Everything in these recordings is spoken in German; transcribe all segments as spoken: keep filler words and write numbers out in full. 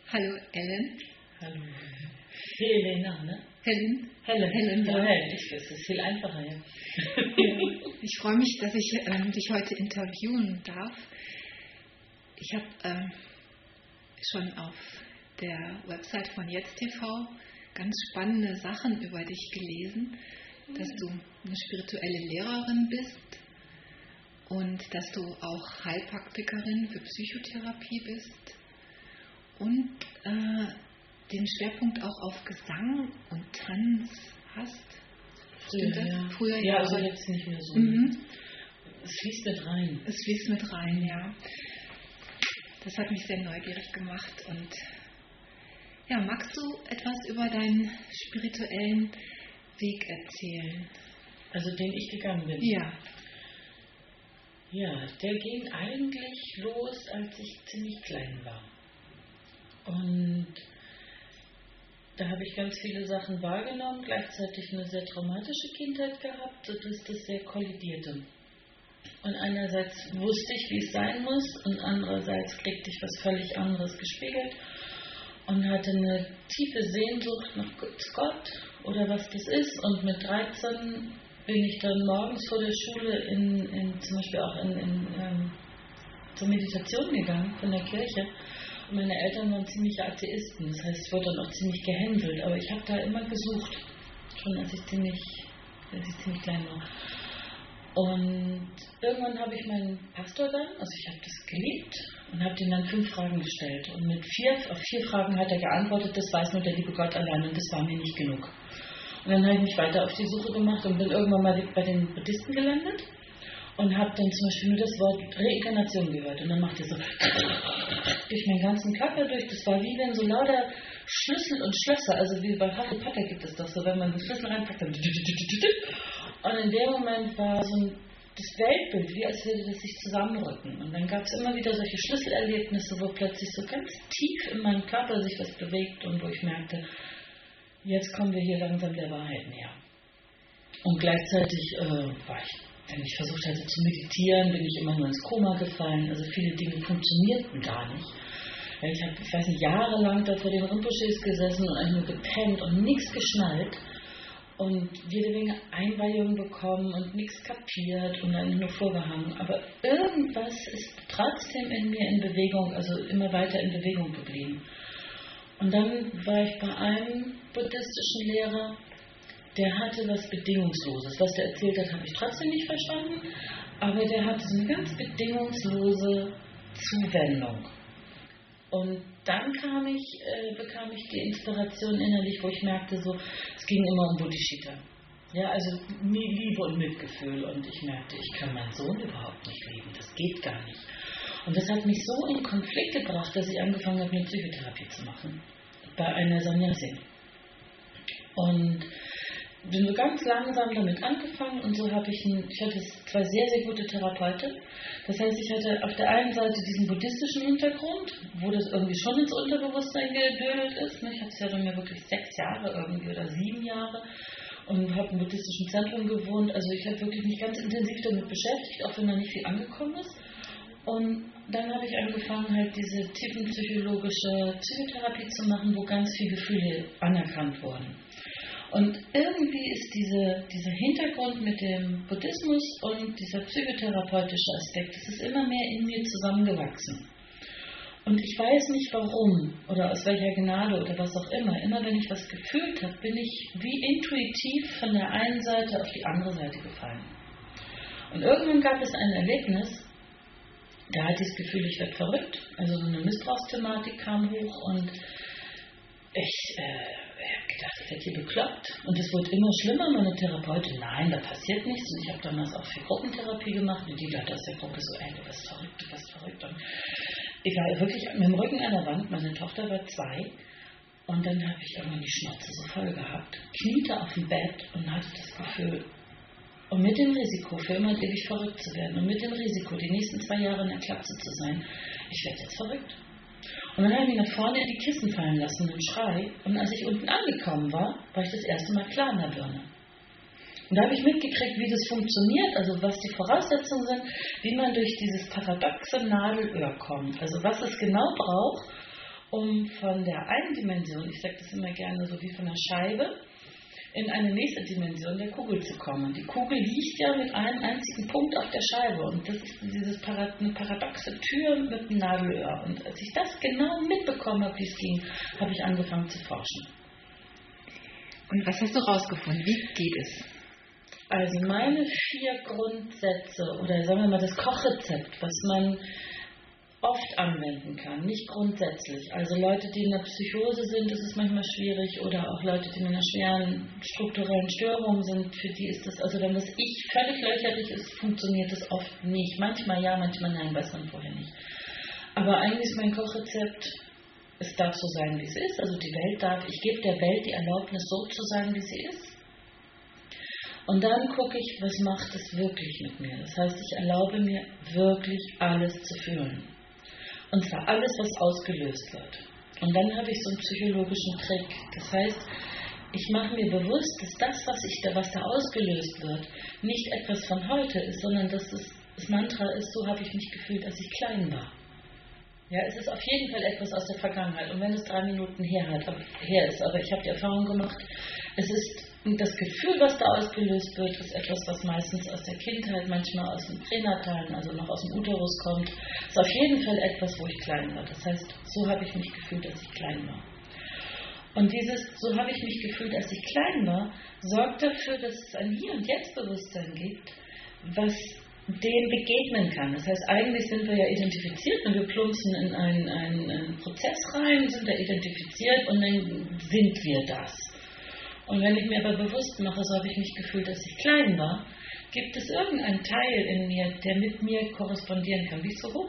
Hallo Ellen. Hallo. Helena, ne? Helen. Helen. Helen, ja. ja. Helen, ich, das ist viel einfacher, ja. Ich freue mich, dass ich ähm, dich heute interviewen darf. Ich habe ähm, schon auf der Website von Jetzt T V ganz spannende Sachen über dich gelesen, dass du eine spirituelle Lehrerin bist und dass du auch Heilpraktikerin für Psychotherapie bist und äh, den Schwerpunkt auch auf Gesang und Tanz hast. Früher, Stimmt das? ja. Früher, ja, ja. also jetzt nicht mehr so. Mhm. Es fließt mit rein. Es fließt mit rein, ja. Das hat mich sehr neugierig gemacht. Und ja, magst du etwas über deinen spirituellen Weg erzählen? Also den ich gegangen bin? Ja. Ja, der ging eigentlich los, als ich ziemlich klein war. Und da habe ich ganz viele Sachen wahrgenommen, gleichzeitig eine sehr traumatische Kindheit gehabt, sodass das sehr kollidierte. Und einerseits wusste ich, wie es sein muss, und andererseits kriegte ich was völlig anderes gespiegelt und hatte eine tiefe Sehnsucht nach Gott oder was das ist. Und mit dreizehn bin ich dann morgens vor der Schule in, in zum Beispiel auch in, in, ähm, zur Meditation gegangen von der Kirche. Und meine Eltern waren ziemliche Atheisten, das heißt, ich wurde dann auch ziemlich gehänselt, aber ich habe da immer gesucht, schon als ich ziemlich, als ich ziemlich klein war. Und irgendwann habe ich meinen Pastor dann, also ich habe das geliebt und habe ihm dann fünf Fragen gestellt. Und mit vier, auf vier Fragen hat er geantwortet, das weiß nur der liebe Gott allein, und das war mir nicht genug. Und dann habe ich mich weiter auf die Suche gemacht und bin irgendwann mal bei den Buddhisten gelandet und habe dann zum Beispiel nur das Wort Reinkarnation gehört. Und dann macht er so durch meinen ganzen Körper durch. Das war wie wenn so lauter Schlüssel und Schlösser, also wie bei Harry Potter gibt es das so, wenn man den Schlüssel reinpackt, dann und in dem Moment war so ein, das Weltbild, wie als würde das sich zusammenrücken. Und dann gab es immer wieder solche Schlüsselerlebnisse, wo plötzlich so ganz tief in meinem Körper sich was bewegt und wo ich merkte, jetzt kommen wir hier langsam der Wahrheit näher. Und gleichzeitig äh, war ich, wenn ich versucht hatte zu meditieren, bin ich immer nur ins Koma gefallen. Also viele Dinge funktionierten gar nicht. Ich habe, ich weiß nicht, jahrelang da vor den Rinpoches gesessen und einfach nur gepennt und nichts geschnallt. Und jede Menge Einweihungen bekommen und nichts kapiert und eigentlich nur vorgehangen. Aber irgendwas ist trotzdem in mir in Bewegung, also immer weiter in Bewegung geblieben. Und dann war ich bei einem buddhistischen Lehrer, der hatte was Bedingungsloses. Was der erzählt hat, habe ich trotzdem nicht verstanden, aber der hatte so eine ganz bedingungslose Zuwendung. Und dann kam ich, äh, bekam ich die Inspiration innerlich, wo ich merkte, so, es ging immer um Bodhicitta. Ja, also Liebe und Mitgefühl. Und ich merkte, ich kann meinen Sohn überhaupt nicht lieben. Das geht gar nicht. Und das hat mich so in Konflikt gebracht, dass ich angefangen habe, eine Psychotherapie zu machen. Bei einer Sannyasin. Und bin so ganz langsam damit angefangen und so habe ich, ein, ich hatte zwei sehr, sehr gute Therapeuten. Das heißt, ich hatte auf der einen Seite diesen buddhistischen Hintergrund, wo das irgendwie schon ins Unterbewusstsein gedödelt ist. Ich hatte es ja dann ja wirklich sechs Jahre irgendwie oder sieben Jahre und habe im buddhistischen Zentrum gewohnt. Also ich habe wirklich mich ganz intensiv damit beschäftigt, auch wenn da nicht viel angekommen ist. Und dann habe ich angefangen, halt diese tiefenpsychologische Psychotherapie zu machen, wo ganz viele Gefühle anerkannt wurden. Und irgendwie ist diese, dieser Hintergrund mit dem Buddhismus und dieser psychotherapeutische Aspekt, das ist immer mehr in mir zusammengewachsen. Und ich weiß nicht warum oder aus welcher Gnade oder was auch immer. Immer wenn ich was gefühlt habe, bin ich wie intuitiv von der einen Seite auf die andere Seite gefallen. Und irgendwann gab es ein Erlebnis, da hatte ich das Gefühl, ich werde verrückt. Also so eine Missbrauchsthematik kam hoch und ich... Äh, Ich habe gedacht, ich werde hier bekloppt. Und es wurde immer schlimmer. Meine Therapeutin, nein, da passiert nichts. Und ich habe damals auch viel Gruppentherapie gemacht. Und die Leute aus der Gruppe so, ey, du bist verrückt, du bist verrückt. Und ich war wirklich mit dem Rücken an der Wand. Meine Tochter war zwei. Und dann habe ich irgendwann die Schnauze so voll gehabt. Kniete auf dem Bett und hatte das Gefühl, und mit dem Risiko, für immer und ewig verrückt zu werden. Und mit dem Risiko, die nächsten zwei Jahre in der Klapse zu sein, ich werde jetzt verrückt. Und dann habe ich mich nach vorne in die Kissen fallen lassen und Schrei. Und als ich unten angekommen war, war ich das erste Mal klar in der Birne. Und da habe ich mitgekriegt, wie das funktioniert, also was die Voraussetzungen sind, wie man durch dieses paradoxe Nadelöhr kommt. Also was es genau braucht, um von der einen Dimension, ich sage das immer gerne so wie von einer Scheibe, in eine nächste Dimension der Kugel zu kommen. Die Kugel liegt ja mit einem einzigen Punkt auf der Scheibe und das ist dieses Parad- eine paradoxe Tür mit einem Nadelöhr. Und als ich das genau mitbekommen habe, wie es ging, habe ich angefangen zu forschen. Und was hast du rausgefunden? Wie geht es? Also meine vier Grundsätze oder sagen wir mal das Kochrezept, was man oft anwenden kann, nicht grundsätzlich. Also Leute, die in der Psychose sind, das ist manchmal schwierig, oder auch Leute, die in einer schweren strukturellen Störung sind, für die ist das, also wenn das Ich völlig löcherig ist, funktioniert das oft nicht. Manchmal ja, manchmal nein, weiß man vorher nicht. Aber eigentlich ist mein Kochrezept, es darf so sein, wie es ist, also die Welt darf, ich gebe der Welt die Erlaubnis, so zu sein, wie sie ist. Und dann gucke ich, was macht es wirklich mit mir. Das heißt, ich erlaube mir wirklich alles zu fühlen. Und zwar alles, was ausgelöst wird. Und dann habe ich so einen psychologischen Trick. Das heißt, ich mache mir bewusst, dass das, was, ich da, was da ausgelöst wird, nicht etwas von heute ist, sondern dass es, das Mantra ist, so habe ich mich gefühlt, als ich klein war. Ja, es ist auf jeden Fall etwas aus der Vergangenheit. Und wenn es drei Minuten her, hat, her ist, aber ich habe die Erfahrung gemacht, es ist das Gefühl, was da ausgelöst wird, ist etwas, was meistens aus der Kindheit, manchmal aus dem Pränatalen, also noch aus dem Uterus kommt. Es ist auf jeden Fall etwas, wo ich klein war. Das heißt, so habe ich mich gefühlt, als ich klein war. Und dieses, so habe ich mich gefühlt, als ich klein war, sorgt dafür, dass es ein Hier- und Jetzt-Bewusstsein gibt, was dem begegnen kann. Das heißt, eigentlich sind wir ja identifiziert und wir plumpsen in einen, einen, einen Prozess rein, sind da identifiziert und dann sind wir das. Und wenn ich mir aber bewusst mache, so habe ich mich gefühlt, als ich klein war, gibt es irgendeinen Teil in mir, der mit mir korrespondieren kann. Wie ist so hoch?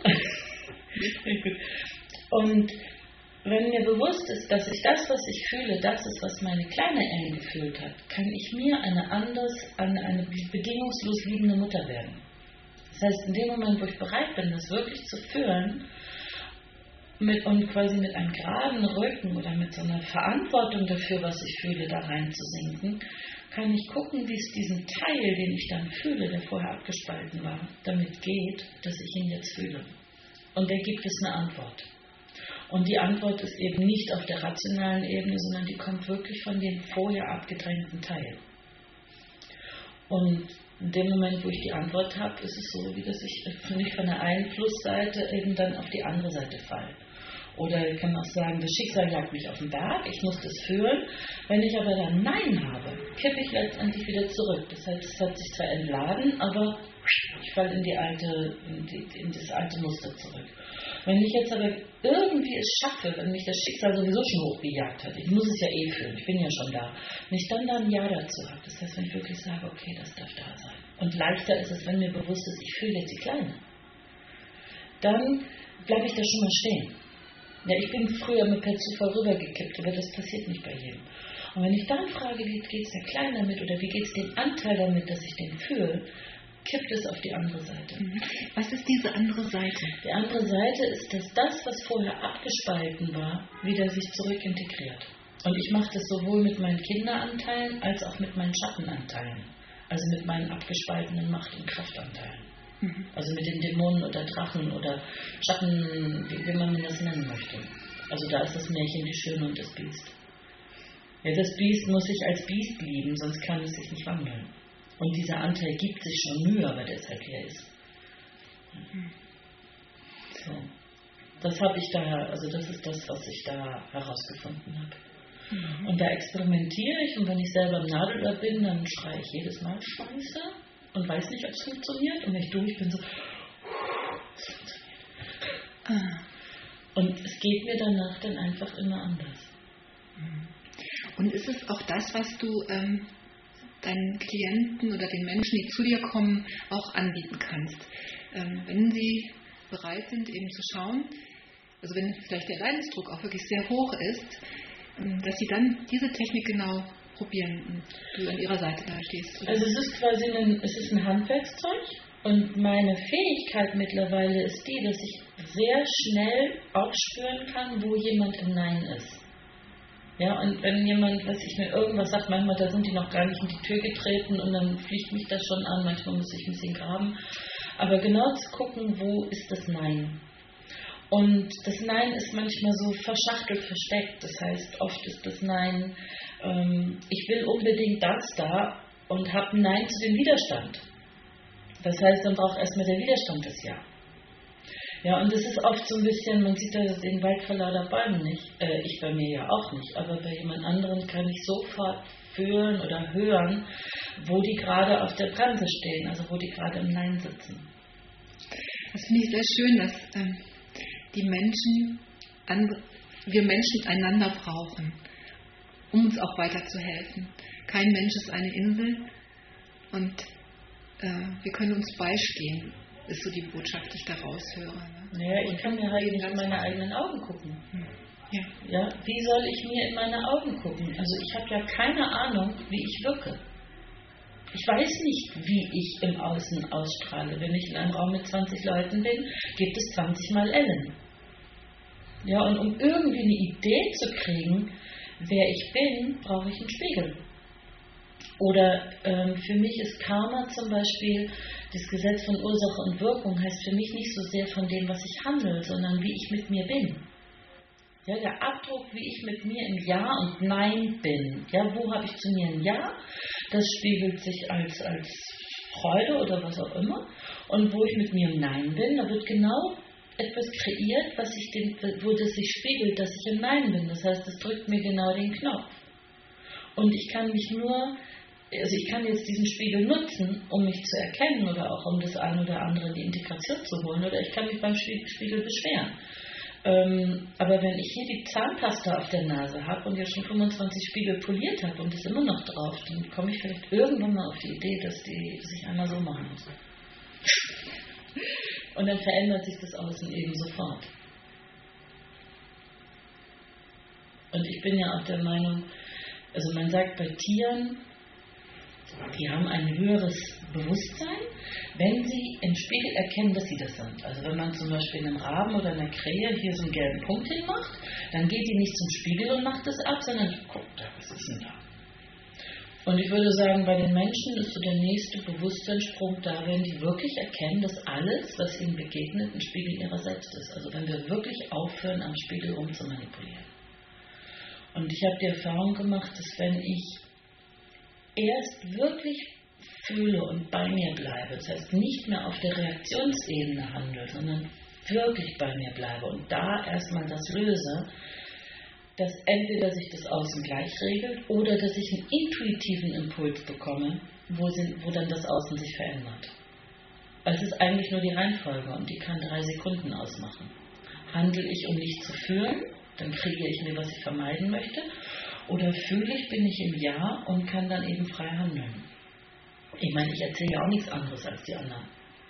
Und wenn mir bewusst ist, dass ich das, was ich fühle, das ist, was meine kleine Ellen gefühlt hat, kann ich mir eine anders, eine, eine bedingungslos liebende Mutter werden. Das heißt, in dem Moment, wo ich bereit bin, das wirklich zu fühlen, mit, und quasi mit einem geraden Rücken oder mit so einer Verantwortung dafür, was ich fühle, da reinzusinken, kann ich gucken, wie es diesem Teil, den ich dann fühle, der vorher abgespalten war, damit geht, dass ich ihn jetzt fühle. Und da gibt es eine Antwort. Und die Antwort ist eben nicht auf der rationalen Ebene, sondern die kommt wirklich von dem vorher abgedrängten Teil. Und in dem Moment, wo ich die Antwort habe, ist es so, wie dass ich nicht von der einen Flussseite eben dann auf die andere Seite falle. Oder ich kann auch sagen, das Schicksal jagt mich auf den Berg, ich muss das fühlen. Wenn ich aber dann Nein habe, kippe ich letztendlich wieder zurück. Das heißt, es hat sich zwar entladen, aber ich falle in, die alte, in, die, in das alte Muster zurück. Wenn ich jetzt aber irgendwie es schaffe, wenn mich das Schicksal sowieso schon hochgejagt hat, ich muss es ja eh fühlen, ich bin ja schon da, wenn ich dann da ein Ja dazu habe, das heißt, wenn ich wirklich sage, okay, das darf da sein. Und leichter ist es, wenn mir bewusst ist, ich fühle jetzt die Kleine. Dann bleibe ich da schon mal stehen. Ja, ich bin früher mit per Zufall rübergekippt, aber das passiert nicht bei jedem. Und wenn ich dann frage, wie geht es der Kleinen damit oder wie geht es dem Anteil damit, dass ich den fühle, kippt es auf die andere Seite. Was ist diese andere Seite? Die andere Seite ist, dass das, was vorher abgespalten war, wieder sich zurückintegriert. Und ich mache das sowohl mit meinen Kinderanteilen als auch mit meinen Schattenanteilen. Also mit meinen abgespaltenen Macht- und Kraftanteilen. Mhm. Also mit den Dämonen oder Drachen oder Schatten, wie, wie man das nennen möchte. Also da ist das Märchen Die Schöne und das Biest. Ja, das Biest muss sich als Biest lieben, sonst kann es sich nicht wandeln. Und dieser Anteil gibt sich schon Mühe, aber deshalb hier ist. So. Das habe ich da, also das ist das, was ich da herausgefunden habe. Mhm. Und da experimentiere ich und wenn ich selber im Nadelöhr bin, dann schreie ich jedes Mal Scheiße und weiß nicht, ob es funktioniert. Und wenn ich durch bin, so, es funktioniert. Ah. Und es geht mir danach dann einfach immer anders. Und ist es auch das, was du ähm, deinen Klienten oder den Menschen, die zu dir kommen, auch anbieten kannst? Ähm, wenn sie bereit sind, eben zu schauen, also wenn vielleicht der Leidensdruck auch wirklich sehr hoch ist, ähm, dass sie dann diese Technik genau probieren und du an ihrer Seite da stehst. Oder? Also es ist quasi ein, es ist ein Handwerkszeug und meine Fähigkeit mittlerweile ist die, dass ich sehr schnell aufspüren kann, wo jemand im Nein ist. Ja, und wenn jemand, weiß ich mir, irgendwas sagt, manchmal, da sind die noch gar nicht in die Tür getreten und dann fliegt mich das schon an, manchmal muss ich ein bisschen graben. Aber genau zu gucken, wo ist das Nein? Und das Nein ist manchmal so verschachtelt, versteckt. Das heißt, oft ist das Nein, ähm, ich will unbedingt das da und habe ein Nein zu dem Widerstand. Das heißt, dann braucht erstmal der Widerstand das Ja. Ja, und das ist oft so ein bisschen, man sieht das den Wald vor lauter Bäumen nicht. Äh, ich bei mir ja auch nicht, aber bei jemand anderem kann ich sofort fühlen oder hören, wo die gerade auf der Bremse stehen, also wo die gerade im Nein sitzen. Das finde ich sehr schön, dass ähm, die Menschen, and, wir Menschen einander brauchen, um uns auch weiterzuhelfen. Kein Mensch ist eine Insel und äh, wir können uns beistehen, ist so die Botschaft, die ich da raushöre. Ne? Naja, ich kann mir halt nicht in meine eigenen Augen gucken. Hm. Ja. Ja, wie soll ich mir in meine Augen gucken? Also ich habe ja keine Ahnung, wie ich wirke. Ich weiß nicht, wie ich im Außen ausstrahle. Wenn ich in einem Raum mit zwanzig Leuten bin, gibt es zwanzig Mal Ellen. Ja, und um irgendwie eine Idee zu kriegen, wer ich bin, brauche ich einen Spiegel. Oder ähm, für mich ist Karma zum Beispiel, das Gesetz von Ursache und Wirkung, heißt für mich nicht so sehr von dem, was ich handle, sondern wie ich mit mir bin. Ja, der Abdruck, wie ich mit mir im Ja und Nein bin. Ja, wo habe ich zu mir ein Ja? Das spiegelt sich als, als Freude oder was auch immer. Und wo ich mit mir im Nein bin, da wird genau etwas kreiert, was ich den, wo das sich spiegelt, dass ich im Nein bin. Das heißt, es drückt mir genau den Knopf. Und ich kann mich nur, also ich kann jetzt diesen Spiegel nutzen, um mich zu erkennen oder auch um das eine oder andere in die Integration zu holen. Oder ich kann mich beim Spiegel beschweren. Ähm, aber wenn ich hier die Zahnpasta auf der Nase habe und ja schon fünfundzwanzig Spiegel poliert habe und ist immer noch drauf, dann komme ich vielleicht irgendwann mal auf die Idee, dass, die, dass ich einmal so machen muss. Und dann verändert sich das Außen eben sofort. Und ich bin ja auch der Meinung, also man sagt bei Tieren, die haben ein höheres Bewusstsein, wenn sie im Spiegel erkennen, dass sie das sind. Also wenn man zum Beispiel einem Raben oder einer Krähe hier so einen gelben Punkt hinmacht, dann geht die nicht zum Spiegel und macht das ab, sondern guckt da, was ist denn da? Und ich würde sagen, bei den Menschen ist so der nächste Bewusstseinssprung da, wenn die wirklich erkennen, dass alles, was ihnen begegnet, ein Spiegel ihrer selbst ist. Also wenn wir wirklich aufhören, am Spiegel rumzumanipulieren. Und ich habe die Erfahrung gemacht, dass wenn ich erst wirklich fühle und bei mir bleibe, das heißt nicht mehr auf der Reaktionsebene handle, sondern wirklich bei mir bleibe und da erstmal das löse, dass entweder sich das Außen gleich regelt oder dass ich einen intuitiven Impuls bekomme, wo, sie, wo dann das Außen sich verändert. Es ist eigentlich nur die Reihenfolge und die kann drei Sekunden ausmachen. Handle ich, um nicht zu fühlen, dann kriege ich mir, was ich vermeiden möchte, oder fühle ich, bin ich im Ja und kann dann eben frei handeln. Ich meine, ich erzähle ja auch nichts anderes als die anderen.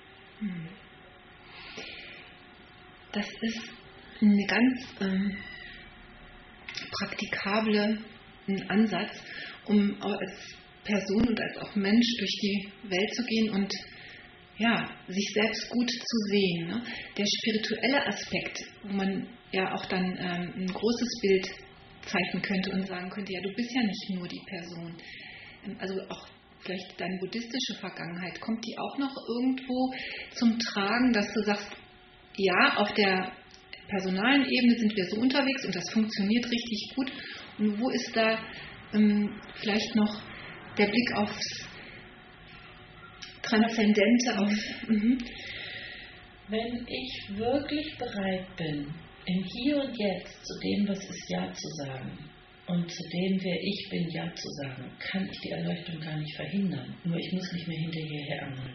Das ist eine ganz ähm, praktikable ein Ansatz, um als Person und als auch Mensch durch die Welt zu gehen und ja, sich selbst gut zu sehen. Ne? Der spirituelle Aspekt, wo man ja auch dann ähm, ein großes Bild zeichnen könnte und sagen könnte, ja, du bist ja nicht nur die Person. Also auch vielleicht deine buddhistische Vergangenheit, kommt die auch noch irgendwo zum Tragen, dass du sagst, ja, auf der personalen Ebene sind wir so unterwegs und das funktioniert richtig gut. Und wo ist da ähm, vielleicht noch der Blick aufs Transzendente? Auf, mhm. Wenn ich wirklich bereit bin, im Hier und Jetzt zu dem, was ist, Ja zu sagen und zu dem, wer ich bin, Ja zu sagen, kann ich die Erleuchtung gar nicht verhindern. Nur ich muss nicht mehr hinterher angeln.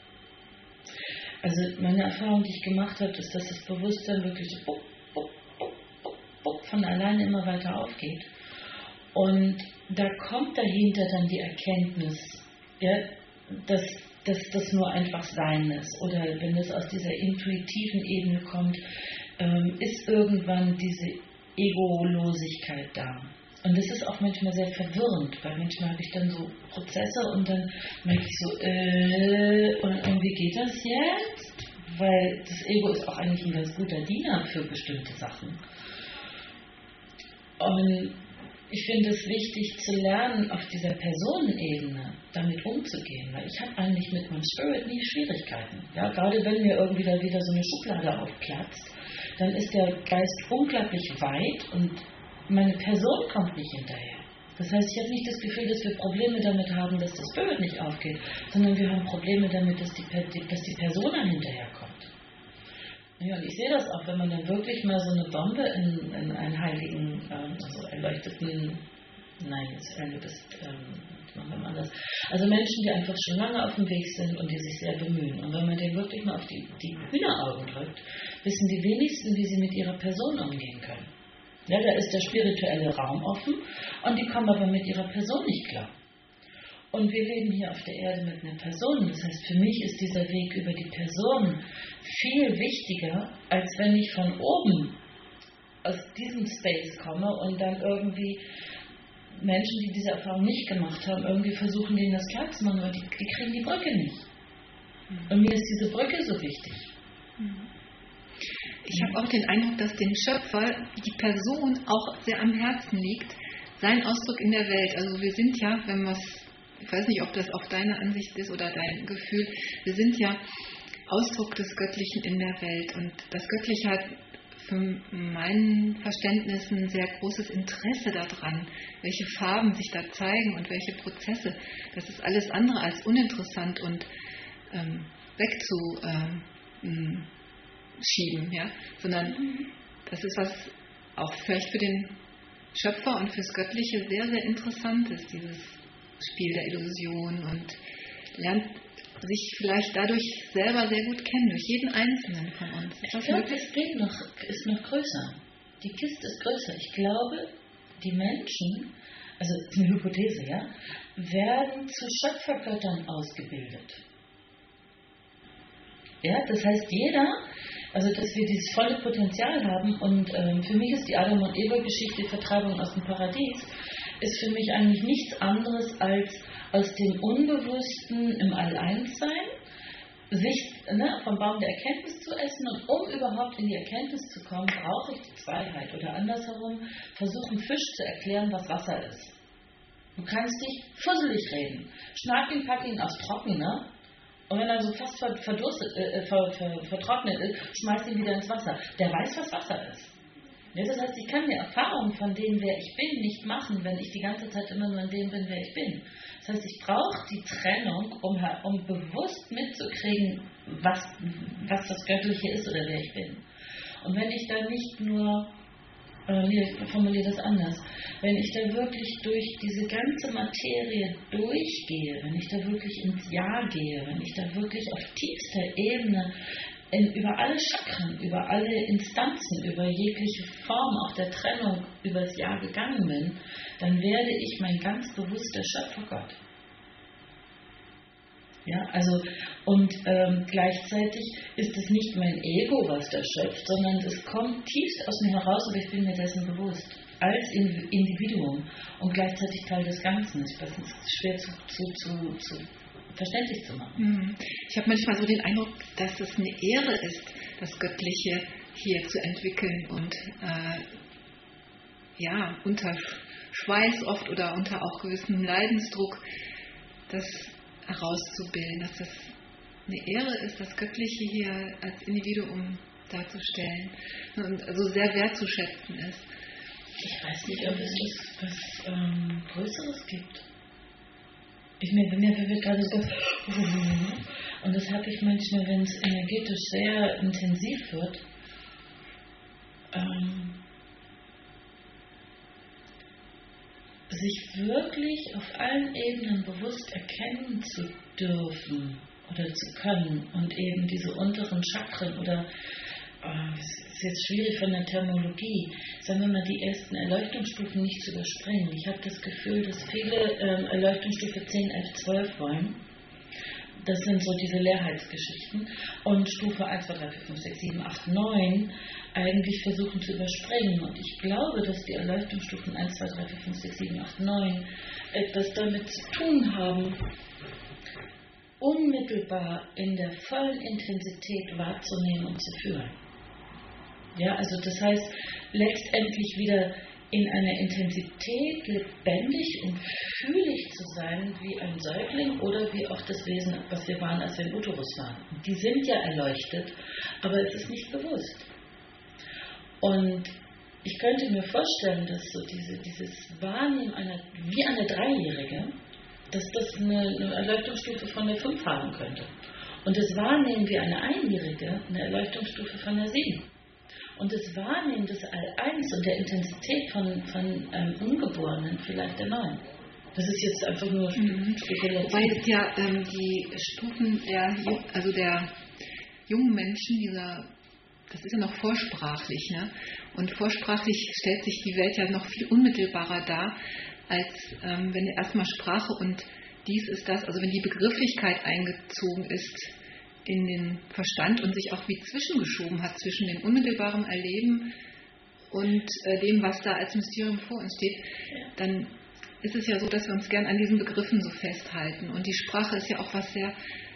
Also meine Erfahrung, die ich gemacht habe, ist, dass das Bewusstsein wirklich so bup, bup, bup, bup, bup, von alleine immer weiter aufgeht. Und da kommt dahinter dann die Erkenntnis, ja, dass, dass das nur einfach Sein ist. Oder wenn es aus dieser intuitiven Ebene kommt, ähm, ist irgendwann diese Egolosigkeit da. Und das ist auch manchmal sehr verwirrend, weil manchmal habe ich dann so Prozesse und dann merke ich so, äh, und, und wie geht das jetzt? Weil das Ego ist auch eigentlich ein ganz guter Diener für bestimmte Sachen. Und ich finde es wichtig zu lernen, auf dieser Personenebene damit umzugehen, weil ich habe eigentlich mit meinem Spirit nie Schwierigkeiten. Ja, gerade wenn mir irgendwie da wieder so eine Schublade aufplatzt, dann ist der Geist unglaublich weit und meine Person kommt nicht hinterher. Das heißt, ich habe nicht das Gefühl, dass wir Probleme damit haben, dass das Bild nicht aufgeht, sondern wir haben Probleme damit, dass die, dass die Person dann hinterherkommt. Ja, und ich sehe das auch, wenn man dann wirklich mal so eine Bombe in, in einen heiligen, ähm, also erleuchteten, nein, jetzt du bist, ähm, machen wir mal anders. Also Menschen, die einfach schon lange auf dem Weg sind und die sich sehr bemühen. Und wenn man denen wirklich mal auf die, die Hühneraugen drückt, wissen die wenigsten, wie sie mit ihrer Person umgehen können. Ja, da ist der spirituelle Raum offen und die kommen aber mit ihrer Person nicht klar. Und wir leben hier auf der Erde mit einer Person. Das heißt, für mich ist dieser Weg über die Person viel wichtiger, als wenn ich von oben aus diesem Space komme und dann irgendwie Menschen, die diese Erfahrung nicht gemacht haben, irgendwie versuchen, denen das klar zu machen, aber die, die kriegen die Brücke nicht. Und mir ist diese Brücke so wichtig. Ich habe auch den Eindruck, dass dem Schöpfer die Person auch sehr am Herzen liegt, sein Ausdruck in der Welt. Also wir sind ja, wenn man es, ich weiß nicht, ob das auch deine Ansicht ist oder dein Gefühl, wir sind ja Ausdruck des Göttlichen in der Welt. Und das Göttliche hat für mein Verständnis ein sehr großes Interesse daran, welche Farben sich da zeigen und welche Prozesse. Das ist alles andere als uninteressant und ähm, wegzuschieben, ähm, ja? Sondern das ist was auch vielleicht für den Schöpfer und fürs Göttliche sehr, sehr interessant ist, dieses Spiel der Illusion, und lernt sich vielleicht dadurch selber sehr gut kennen, durch jeden Einzelnen von uns. Ich glaube, das geht noch, ist noch größer. Die Kiste ist größer. Ich glaube, die Menschen, also das ist eine Hypothese, ja, werden zu Schöpfergöttern ausgebildet. Ja, das heißt, jeder, also dass wir dieses volle Potenzial haben, und ähm, für mich ist die Adam- und Eva-Geschichte, die Vertreibung aus dem Paradies, ist für mich eigentlich nichts anderes als aus dem Unbewussten im All-Eins-Sein, sich ne, vom Baum der Erkenntnis zu essen, und um überhaupt in die Erkenntnis zu kommen, brauche ich die Zweiheit. Oder andersherum, versuchen Fisch zu erklären, was Wasser ist. Du kannst dich fusselig reden. Schnack ihn, pack ihn aufs Trockene, und wenn er so fast verdurstet, äh, ver, ver, vertrocknet ist, schmeiß ihn wieder ins Wasser. Der weiß, was Wasser ist. Ja, das heißt, ich kann mir Erfahrungen von dem, wer ich bin, nicht machen, wenn ich die ganze Zeit immer nur in dem bin, wer ich bin. Das heißt, ich brauche die Trennung, um, um bewusst mitzukriegen, was, was das Göttliche ist oder wer ich bin. Und wenn ich da nicht nur, äh, nee, ich formuliere das anders, wenn ich da wirklich durch diese ganze Materie durchgehe, wenn ich da wirklich ins Ja gehe, wenn ich da wirklich auf tiefster Ebene In, über alle Chakren, über alle Instanzen, über jegliche Form auch der Trennung übers Jahr gegangen bin, dann werde ich mein ganz bewusster Schöpfergott. Ja, also, und ähm, gleichzeitig ist es nicht mein Ego, was da schöpft, sondern es kommt tiefst aus mir heraus, aber ich bin mir dessen bewusst, als Individuum und gleichzeitig Teil des Ganzen. Das ist schwer zu, zu, zu, zu verständlich zu machen. Ich habe manchmal so den Eindruck, dass es eine Ehre ist, das Göttliche hier zu entwickeln und äh, ja, unter Schweiß oft oder unter auch gewissem Leidensdruck das herauszubilden, dass das eine Ehre ist, das Göttliche hier als Individuum darzustellen und also sehr wertzuschätzen ist. Ich weiß nicht, ob es was ähm, Größeres gibt. Ich mir, mir wird gerade so, und das habe ich manchmal, wenn es energetisch sehr intensiv wird, ähm, sich wirklich auf allen Ebenen bewusst erkennen zu dürfen oder zu können und eben diese unteren Chakren oder es ist jetzt schwierig von der Terminologie, sagen wir mal, die ersten Erleuchtungsstufen nicht zu überspringen. Ich habe das Gefühl, dass viele ähm, Erleuchtungsstufe zehn, elf, zwölf wollen. Das sind so diese Leerheitsgeschichten. Und Stufe eins, zwei, drei, vier, fünf, sechs, sieben, acht, neun eigentlich versuchen zu überspringen. Und ich glaube, dass die Erleuchtungsstufen eins, zwei, drei, vier, fünf, sechs, sieben, acht, neun etwas damit zu tun haben, unmittelbar in der vollen Intensität wahrzunehmen und zu fühlen. Ja, also das heißt, letztendlich wieder in einer Intensität lebendig und fühlig zu sein, wie ein Säugling oder wie auch das Wesen, was wir waren, als wir im Uterus waren. Die sind ja erleuchtet, aber es ist nicht bewusst. Und ich könnte mir vorstellen, dass so diese, dieses Wahrnehmen einer, wie eine Dreijährige, dass das eine, eine Erleuchtungsstufe von der fünf haben könnte. Und das Wahrnehmen wie eine Einjährige eine Erleuchtungsstufe von der sieben. Und das Wahrnehmen des All-Eins und der Intensität von, von ähm, Ungeborenen vielleicht der neun. Das ist jetzt einfach nur mhm. Spekulation. Wobei es ja ähm, die Stufen der, also der jungen Menschen, dieser, das ist ja noch vorsprachlich, ne? Und vorsprachlich stellt sich die Welt ja noch viel unmittelbarer dar, als ähm, wenn erstmal Sprache und dies ist das, also wenn die Begrifflichkeit eingezogen ist in den Verstand und sich auch wie zwischengeschoben hat zwischen dem unmittelbaren Erleben und äh, dem, was da als Mysterium vor uns steht, dann ist es ja so, dass wir uns gern an diesen Begriffen so festhalten. Und die Sprache ist ja auch was sehr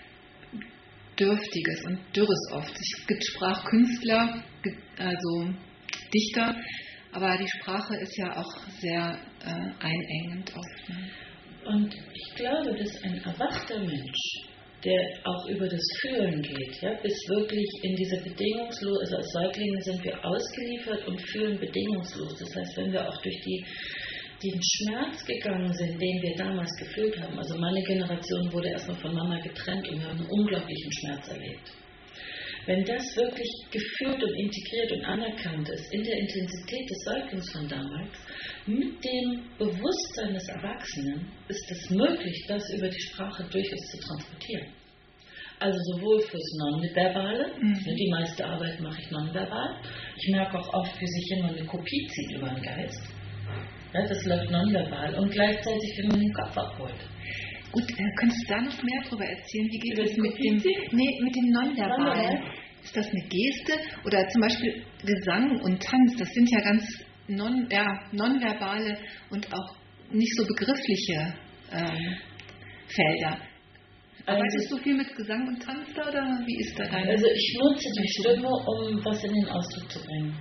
Dürftiges und Dürres oft. Es gibt Sprachkünstler, also Dichter, aber die Sprache ist ja auch sehr äh, einengend oft. Ne? Und ich glaube, dass ein erwachter Mensch, der auch über das Fühlen geht, ja, bis wirklich in diese bedingungslos, also als Säuglinge sind wir ausgeliefert und fühlen bedingungslos. Das heißt, wenn wir auch durch die, den Schmerz gegangen sind, den wir damals gefühlt haben, also meine Generation wurde erstmal von Mama getrennt und wir haben einen unglaublichen Schmerz erlebt. Wenn das wirklich gefühlt und integriert und anerkannt ist in der Intensität des Säuglings von damals, mit dem Bewusstsein des Erwachsenen ist es möglich, das über die Sprache durchaus zu transportieren. Also sowohl fürs Nonverbale, mhm. die meiste Arbeit mache ich nonverbal. Ich merke auch oft, wie sich jemand eine Kopie zieht über den Geist. Ja, das läuft nonverbal und gleichzeitig, wie man den Kopf abholt. Gut, äh, könntest du da noch mehr darüber erzählen? Wie geht es mit dem, nee, mit dem Nonverbalen? Ist das eine Geste? Oder zum Beispiel Gesang und Tanz, das sind ja ganz non, ja, nonverbale und auch nicht so begriffliche ähm, Felder. Arbeitest du viel mit Gesang und Tanz da oder wie ist da deine? Also ich nutze die Stimme, um was in den Ausdruck zu bringen.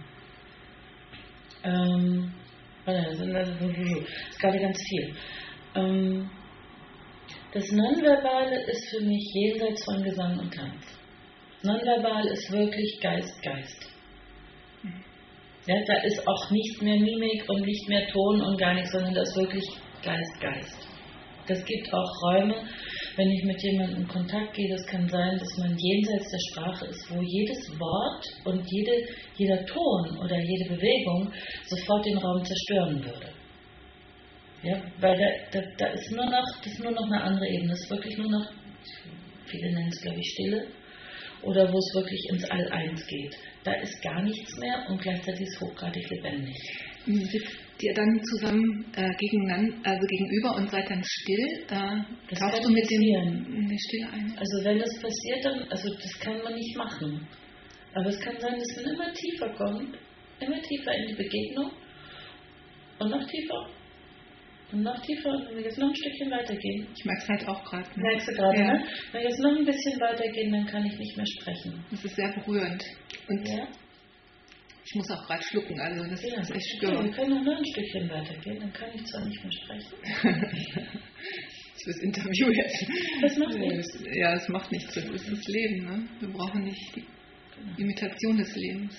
Ähm, das ist gerade ganz viel. Ähm, Das Nonverbale ist für mich jenseits von Gesang und Tanz. Nonverbal ist wirklich Geist, Geist. Ja, da ist auch nicht mehr Mimik und nicht mehr Ton und gar nichts, sondern das ist wirklich Geist, Geist. Das gibt auch Räume, wenn ich mit jemandem in Kontakt gehe, das kann sein, dass man jenseits der Sprache ist, wo jedes Wort und jede, jeder Ton oder jede Bewegung sofort den Raum zerstören würde. Ja, weil da, da, da ist nur noch, das ist nur noch eine andere Ebene. Es ist wirklich nur noch, viele nennen es glaube ich Stille, oder wo es wirklich ins All-Eins geht. Da ist gar nichts mehr und gleichzeitig ist es hochgradig lebendig. Sitzt ihr dann zusammen äh, gegeneinander, also gegenüber und seid dann still? Äh, tauchst du mit dem in der Stille ein? Also wenn das passiert, dann, also das kann man nicht machen. Aber es kann sein, dass man immer tiefer kommt, immer tiefer in die Begegnung und noch tiefer. Und noch tiefer, und wenn wir jetzt noch ein Stückchen weitergehen. Ich merke es halt auch gerade. Ne? Merkst du gerade, ja. ne? Wenn wir jetzt noch ein bisschen weitergehen, dann kann ich nicht mehr sprechen. Das ist sehr berührend. Und ja? Ich muss auch gerade schlucken, also das ja. ist echt spürbar. Okay, wir können noch ein Stückchen weitergehen, dann kann ich zwar nicht mehr sprechen. Fürs Interview jetzt. Das macht nichts. Ja, es macht nichts, das ist das Leben. Ne? Wir brauchen nicht die genau. Imitation des Lebens.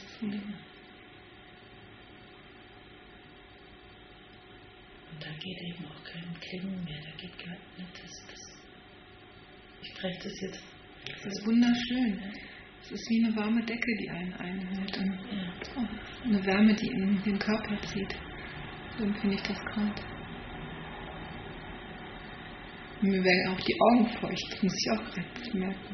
Da geht eben auch kein Klingen mehr, da geht gar nichts. Das, ich spreche das jetzt. Das ist wunderschön. Es ist wie eine warme Decke, die einen einhält. Und ja. oh, eine Wärme, die in den Körper zieht. So empfinde ich das gerade. Mir werden auch die Augen feucht, das muss ich auch gerade merken.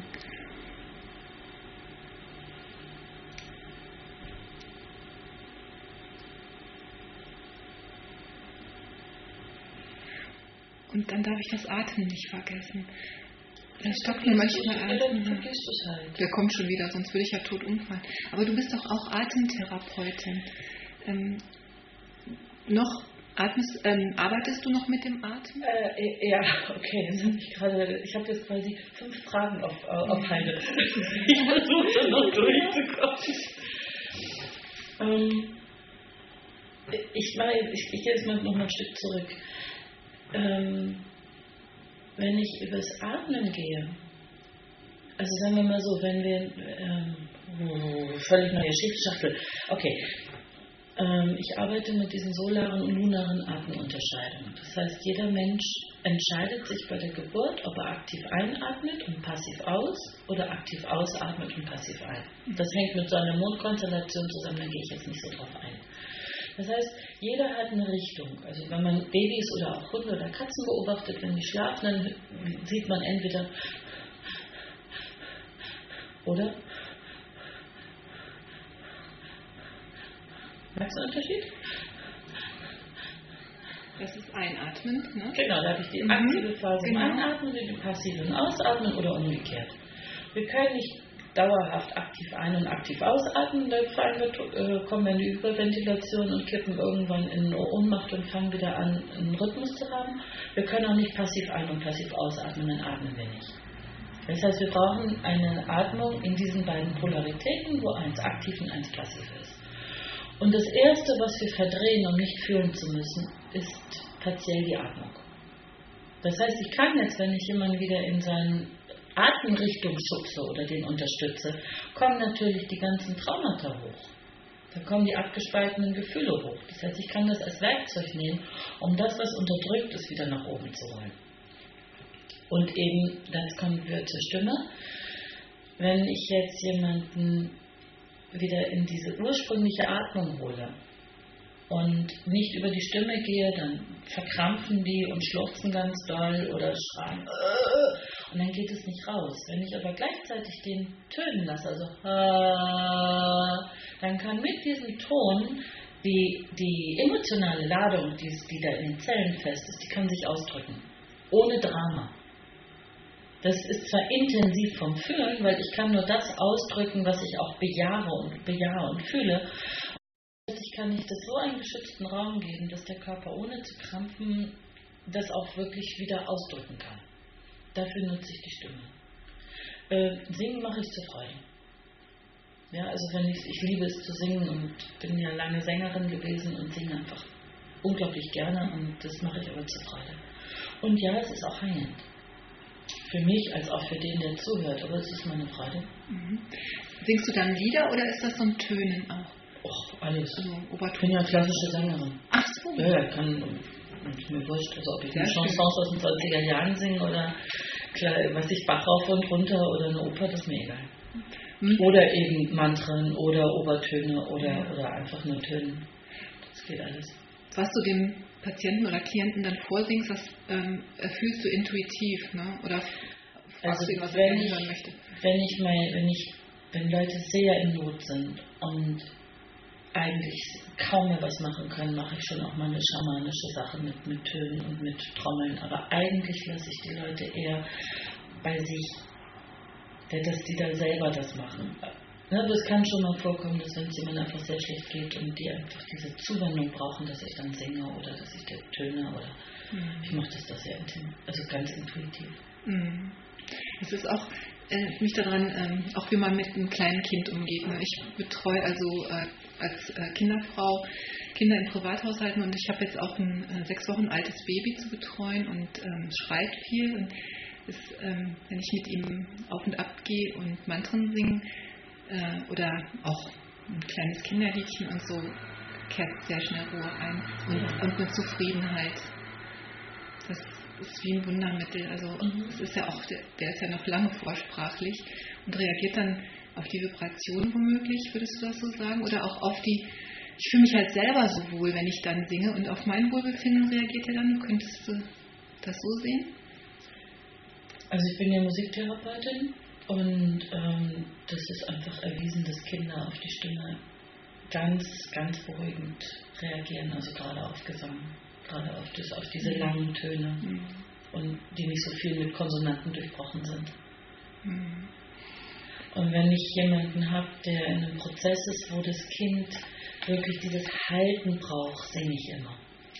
Und dann darf ich das Atmen nicht vergessen. Da stockt mir manchmal Atem. Der kommt schon wieder, sonst würde ich ja tot umfallen. Aber du bist doch auch Atemtherapeutin. Ähm, noch atmest, ähm, arbeitest du noch mit dem Atem? Äh, ja, okay. Jetzt habe ich gerade, ich habe jetzt quasi fünf Fragen auf, auf Heide. Ich versuche noch durchzukommen. ähm, ich mache, ich, ich gehe jetzt mal noch mal ein Stück zurück. Ähm, wenn ich übers Atmen gehe, also sagen wir mal so, wenn wir, ähm, völlig neue Schichtschachtel, okay, Ähm, ich arbeite mit diesen solaren und lunaren Atemunterscheidungen. Das heißt, jeder Mensch entscheidet sich bei der Geburt, ob er aktiv einatmet und passiv aus oder aktiv ausatmet und passiv ein. Das hängt mit seiner Mondkonstellation zusammen, da gehe ich jetzt nicht so drauf ein. Das heißt, jeder hat eine Richtung. Also wenn man Babys oder auch Hunde oder Katzen beobachtet, wenn die schlafen, dann sieht man entweder oder. Merkst du den Unterschied? Das ist einatmend, ne? Genau, da habe ich die Mhm. aktive Phase im Genau. Einatmen, die passive im Ausatmen oder umgekehrt. Wir können nicht dauerhaft aktiv ein- und aktiv ausatmen, dann fallen wir, äh, kommen wir in die Überventilation und kippen irgendwann in eine Ohnmacht und fangen wieder an, einen Rhythmus zu haben. Wir können auch nicht passiv ein- und passiv ausatmen, dann atmen wir nicht. Das heißt, wir brauchen eine Atmung in diesen beiden Polaritäten, wo eins aktiv und eins passiv ist. Und das Erste, was wir verdrehen, um nicht fühlen zu müssen, ist partiell die Atmung. Das heißt, ich kann jetzt, wenn ich jemanden wieder in seine Atemrichtung schubse oder den unterstütze, kommen natürlich die ganzen Traumata hoch. Da kommen die abgespaltenen Gefühle hoch. Das heißt, ich kann das als Werkzeug nehmen, um das, was unterdrückt ist, wieder nach oben zu holen. Und eben, das kommen wir zur Stimme. Wenn ich jetzt jemanden wieder in diese ursprüngliche Atmung hole und nicht über die Stimme gehe, dann verkrampfen die und schluchzen ganz doll oder schreien äh, und dann geht es nicht raus. Wenn ich aber gleichzeitig den tönen lasse, also äh, dann kann mit diesem Ton die, die emotionale Ladung, die, die da in den Zellen fest ist, die kann sich ausdrücken, ohne Drama. Das ist zwar intensiv vom Fühlen, weil ich kann nur das ausdrücken, was ich auch bejahe und bejahe und fühle. Ich kann nicht das so einen geschützten Raum geben, dass der Körper ohne zu krampfen das auch wirklich wieder ausdrücken kann. Dafür nutze ich die Stimme. Äh, singen mache ich zur Freude. Ja, also wenn ich, ich liebe es zu singen und bin ja lange Sängerin gewesen und singe einfach unglaublich gerne und das mache ich aber zur Freude. Und ja, es ist auch heilend. Für mich als auch für den, der zuhört, aber es ist meine Freude. Mhm. Singst du dann Lieder oder ist das so ein Tönen auch? Och, alles. Also Ich bin ja klassische Sängerin. Ach so. Ja, ich kann, ist mir wurscht, also ob ich eine Chanson aus den zwanziger Jahren singe oder klar, was ich Bach rauf und runter oder eine Oper, das ist mir egal. Mhm. Oder eben Mantren oder Obertöne oder, ja. oder einfach nur Tönen. Das geht alles. Was du dem Patienten oder Klienten dann vorsingst, das ähm, fühlst du intuitiv, ne? Oder fragst also du ihn, was wenn er ich, hören möchte? Wenn ich mein, wenn ich, wenn Leute sehr in Not sind und eigentlich kaum mehr was machen können, mache ich schon auch mal eine schamanische Sache mit, mit Tönen und mit Trommeln. Aber eigentlich lasse ich die Leute eher bei sich, dass die da selber das machen. Ne, das kann schon mal vorkommen, dass wenn es jemandem einfach sehr schlecht geht und die einfach diese Zuwendung brauchen, dass ich dann singe oder dass ich da töne oder mhm. ich mache das da sehr intim, also ganz intuitiv. Mhm. Es ist auch äh, mich daran, ähm, auch wie man mit einem kleinen Kind umgeht. Ne? Ich betreue also äh, als äh, Kinderfrau Kinder in Privathaushalten und ich habe jetzt auch ein äh, sechs Wochen altes Baby zu betreuen und ähm, schreit viel und ist, ähm, wenn ich mit ihm auf und ab gehe und Mantren singe äh, oder auch ein kleines Kinderliedchen und so, kehrt sehr schnell Ruhe ein und, Ja. und eine Zufriedenheit. Das ist wie ein Wundermittel. Also mhm. es ist ja auch, der, der ist ja noch lange vorsprachlich und reagiert dann auf die Vibration womöglich, würdest du das so sagen? Oder auch auf die, ich fühle mich halt selber so wohl, wenn ich dann singe und auf mein Wohlbefinden reagiert er dann. Könntest du das so sehen? Also ich bin ja Musiktherapeutin und ähm, das ist einfach erwiesen, dass Kinder auf die Stimme ganz, ganz beruhigend reagieren, also gerade auf Gesang, gerade auf, das, auf diese mhm. langen Töne mhm. und die nicht so viel mit Konsonanten durchbrochen sind. Mhm. Und wenn ich jemanden habe, der in einem Prozess ist, wo das Kind wirklich dieses Halten braucht, singe ich immer.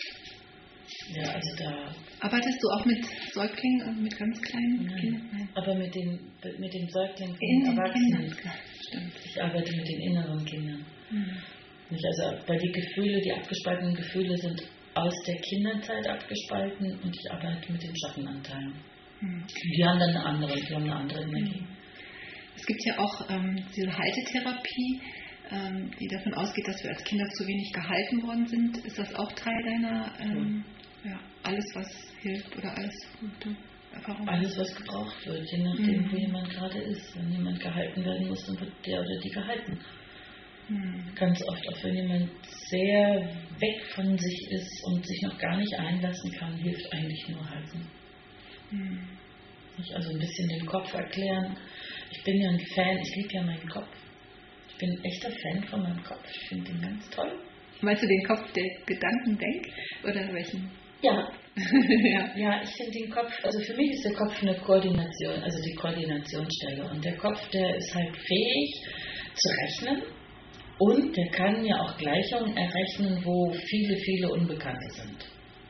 Ja, also da. Arbeitest du auch mit Säuglingen, also mit ganz kleinen Nein, Kindern? Nein. Aber mit den, mit den Säuglingen in den Erwachsenen. Kindern, stimmt. Ich arbeite mit den inneren Kindern. Mhm. Nicht, also, weil die Gefühle, die abgespaltenen Gefühle sind aus der Kinderzeit abgespalten und ich arbeite mit den Schattenanteilen. Mhm. Die haben dann eine andere, die haben eine andere Energie. Es gibt ja auch ähm, diese Haltetherapie, ähm, die davon ausgeht, dass wir als Kinder zu wenig gehalten worden sind. Ist das auch Teil deiner, ähm, ja, alles was hilft oder alles gute Erfahrung? Alles, was gebraucht wird, je nachdem, mhm. wo jemand gerade ist. Wenn jemand gehalten werden muss, dann wird der oder die gehalten. Mhm. Ganz oft, auch wenn jemand sehr weg von sich ist und sich noch gar nicht einlassen kann, hilft eigentlich nur halten. Mhm. Also ein bisschen den Kopf erklären. Ich bin ja ein Fan, ich liebe ja meinen Kopf. Ich bin ein echter Fan von meinem Kopf. Ich finde den ganz toll. Meinst du den Kopf, der Gedanken denkt? Oder welchen? Ja. ja. Ja, ich finde den Kopf, also für mich ist der Kopf eine Koordination, also die Koordinationsstelle. Und der Kopf, der ist halt fähig zu rechnen und der kann ja auch Gleichungen errechnen, wo viele, viele Unbekannte sind.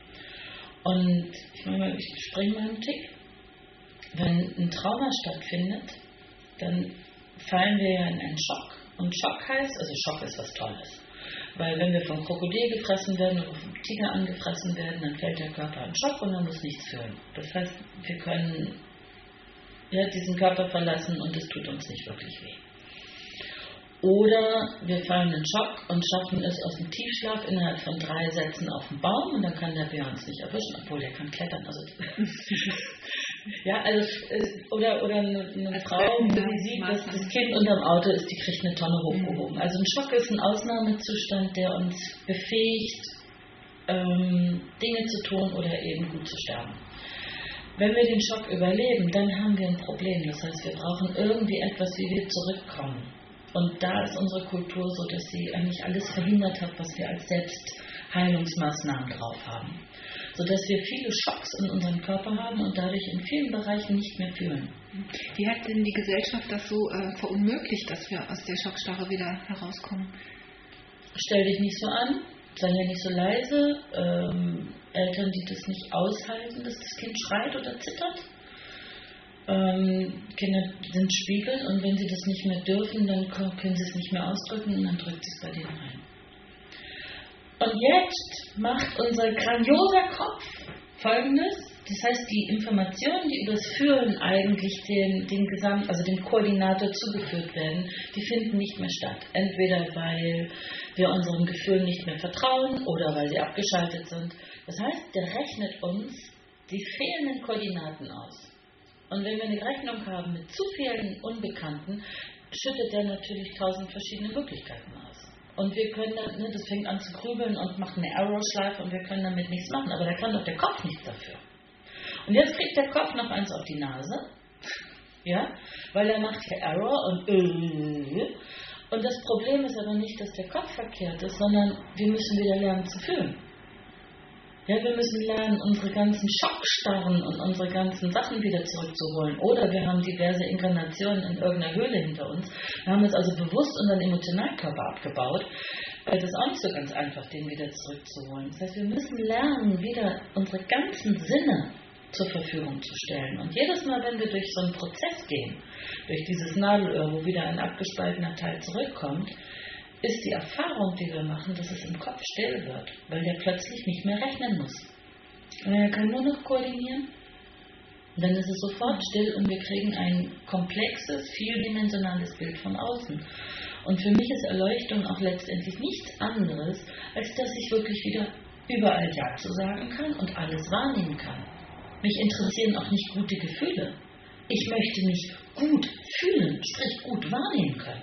Und ich meine, ich springe mal einen Tick. Wenn ein Trauma stattfindet, dann fallen wir ja in einen Schock. Und Schock heißt, also Schock ist was Tolles. Weil wenn wir vom Krokodil gefressen werden oder vom Tiger angefressen werden, dann fällt der Körper in Schock und er muss nichts fühlen. Das heißt, wir können ja, diesen Körper verlassen und es tut uns nicht wirklich weh. Oder wir fallen in Schock und schaffen es aus dem Tiefschlaf innerhalb von drei Sätzen auf den Baum und dann kann der Bär uns nicht erwischen, obwohl der kann klettern. Also ja, also oder, oder eine, eine Frau, die sieht, dass das Kind unterm Auto ist, die kriegt eine Tonne hochgehoben. Also ein Schock ist ein Ausnahmezustand, der uns befähigt, ähm, Dinge zu tun oder eben gut zu sterben. Wenn wir den Schock überleben, dann haben wir ein Problem. Das heißt, wir brauchen irgendwie etwas, wie wir zurückkommen. Und da ist unsere Kultur so, dass sie eigentlich alles verhindert hat, was wir als Selbstheilungsmaßnahmen drauf haben. Sodass wir viele Schocks in unserem Körper haben und dadurch in vielen Bereichen nicht mehr fühlen. Wie hat denn die Gesellschaft das so äh, verunmöglicht, dass wir aus der Schockstarre wieder herauskommen? Stell dich nicht so an, sei ja nicht so leise. Ähm, Eltern, die das nicht aushalten, dass das Kind schreit oder zittert. Ähm, Kinder sind Spiegel und wenn sie das nicht mehr dürfen, dann können sie es nicht mehr ausdrücken und dann drückt es bei denen rein. Und jetzt macht unser grandioser Kopf Folgendes, das heißt, die Informationen, die über das Fühlen eigentlich den, den Gesamt, also dem Koordinator zugeführt werden, die finden nicht mehr statt. Entweder weil wir unseren Gefühlen nicht mehr vertrauen oder weil sie abgeschaltet sind. Das heißt, der rechnet uns die fehlenden Koordinaten aus. Und wenn wir eine Rechnung haben mit zu vielen Unbekannten, schüttet der natürlich tausend verschiedene Möglichkeiten aus. Und wir können dann, ne, das fängt an zu grübeln und macht eine Error-Schleife und wir können damit nichts machen. Aber da kann doch der Kopf nichts dafür. Und jetzt kriegt der Kopf noch eins auf die Nase, ja, weil er macht hier Error und äh, und das Problem ist aber nicht, dass der Kopf verkehrt ist, sondern wir müssen wieder lernen zu fühlen. Ja, wir müssen lernen, unsere ganzen Schockstarren und unsere ganzen Sachen wieder zurückzuholen. Oder wir haben diverse Inkarnationen in irgendeiner Höhle hinter uns. Wir haben es also bewusst unseren Emotionalkörper abgebaut. Es ist auch nicht so ganz einfach, den wieder zurückzuholen. Das heißt, wir müssen lernen, wieder unsere ganzen Sinne zur Verfügung zu stellen. Und jedes Mal, wenn wir durch so einen Prozess gehen, durch dieses Nadelöhr, wo wieder ein abgespaltener Teil zurückkommt, ist die Erfahrung, die wir machen, dass es im Kopf still wird, weil der plötzlich nicht mehr rechnen muss. Und er kann nur noch koordinieren. Und dann ist es sofort still und wir kriegen ein komplexes, vieldimensionales Bild von außen. Und für mich ist Erleuchtung auch letztendlich nichts anderes, als dass ich wirklich wieder überall Ja zu sagen kann und alles wahrnehmen kann. Mich interessieren auch nicht gute Gefühle. Ich möchte mich gut fühlen, sprich gut wahrnehmen können.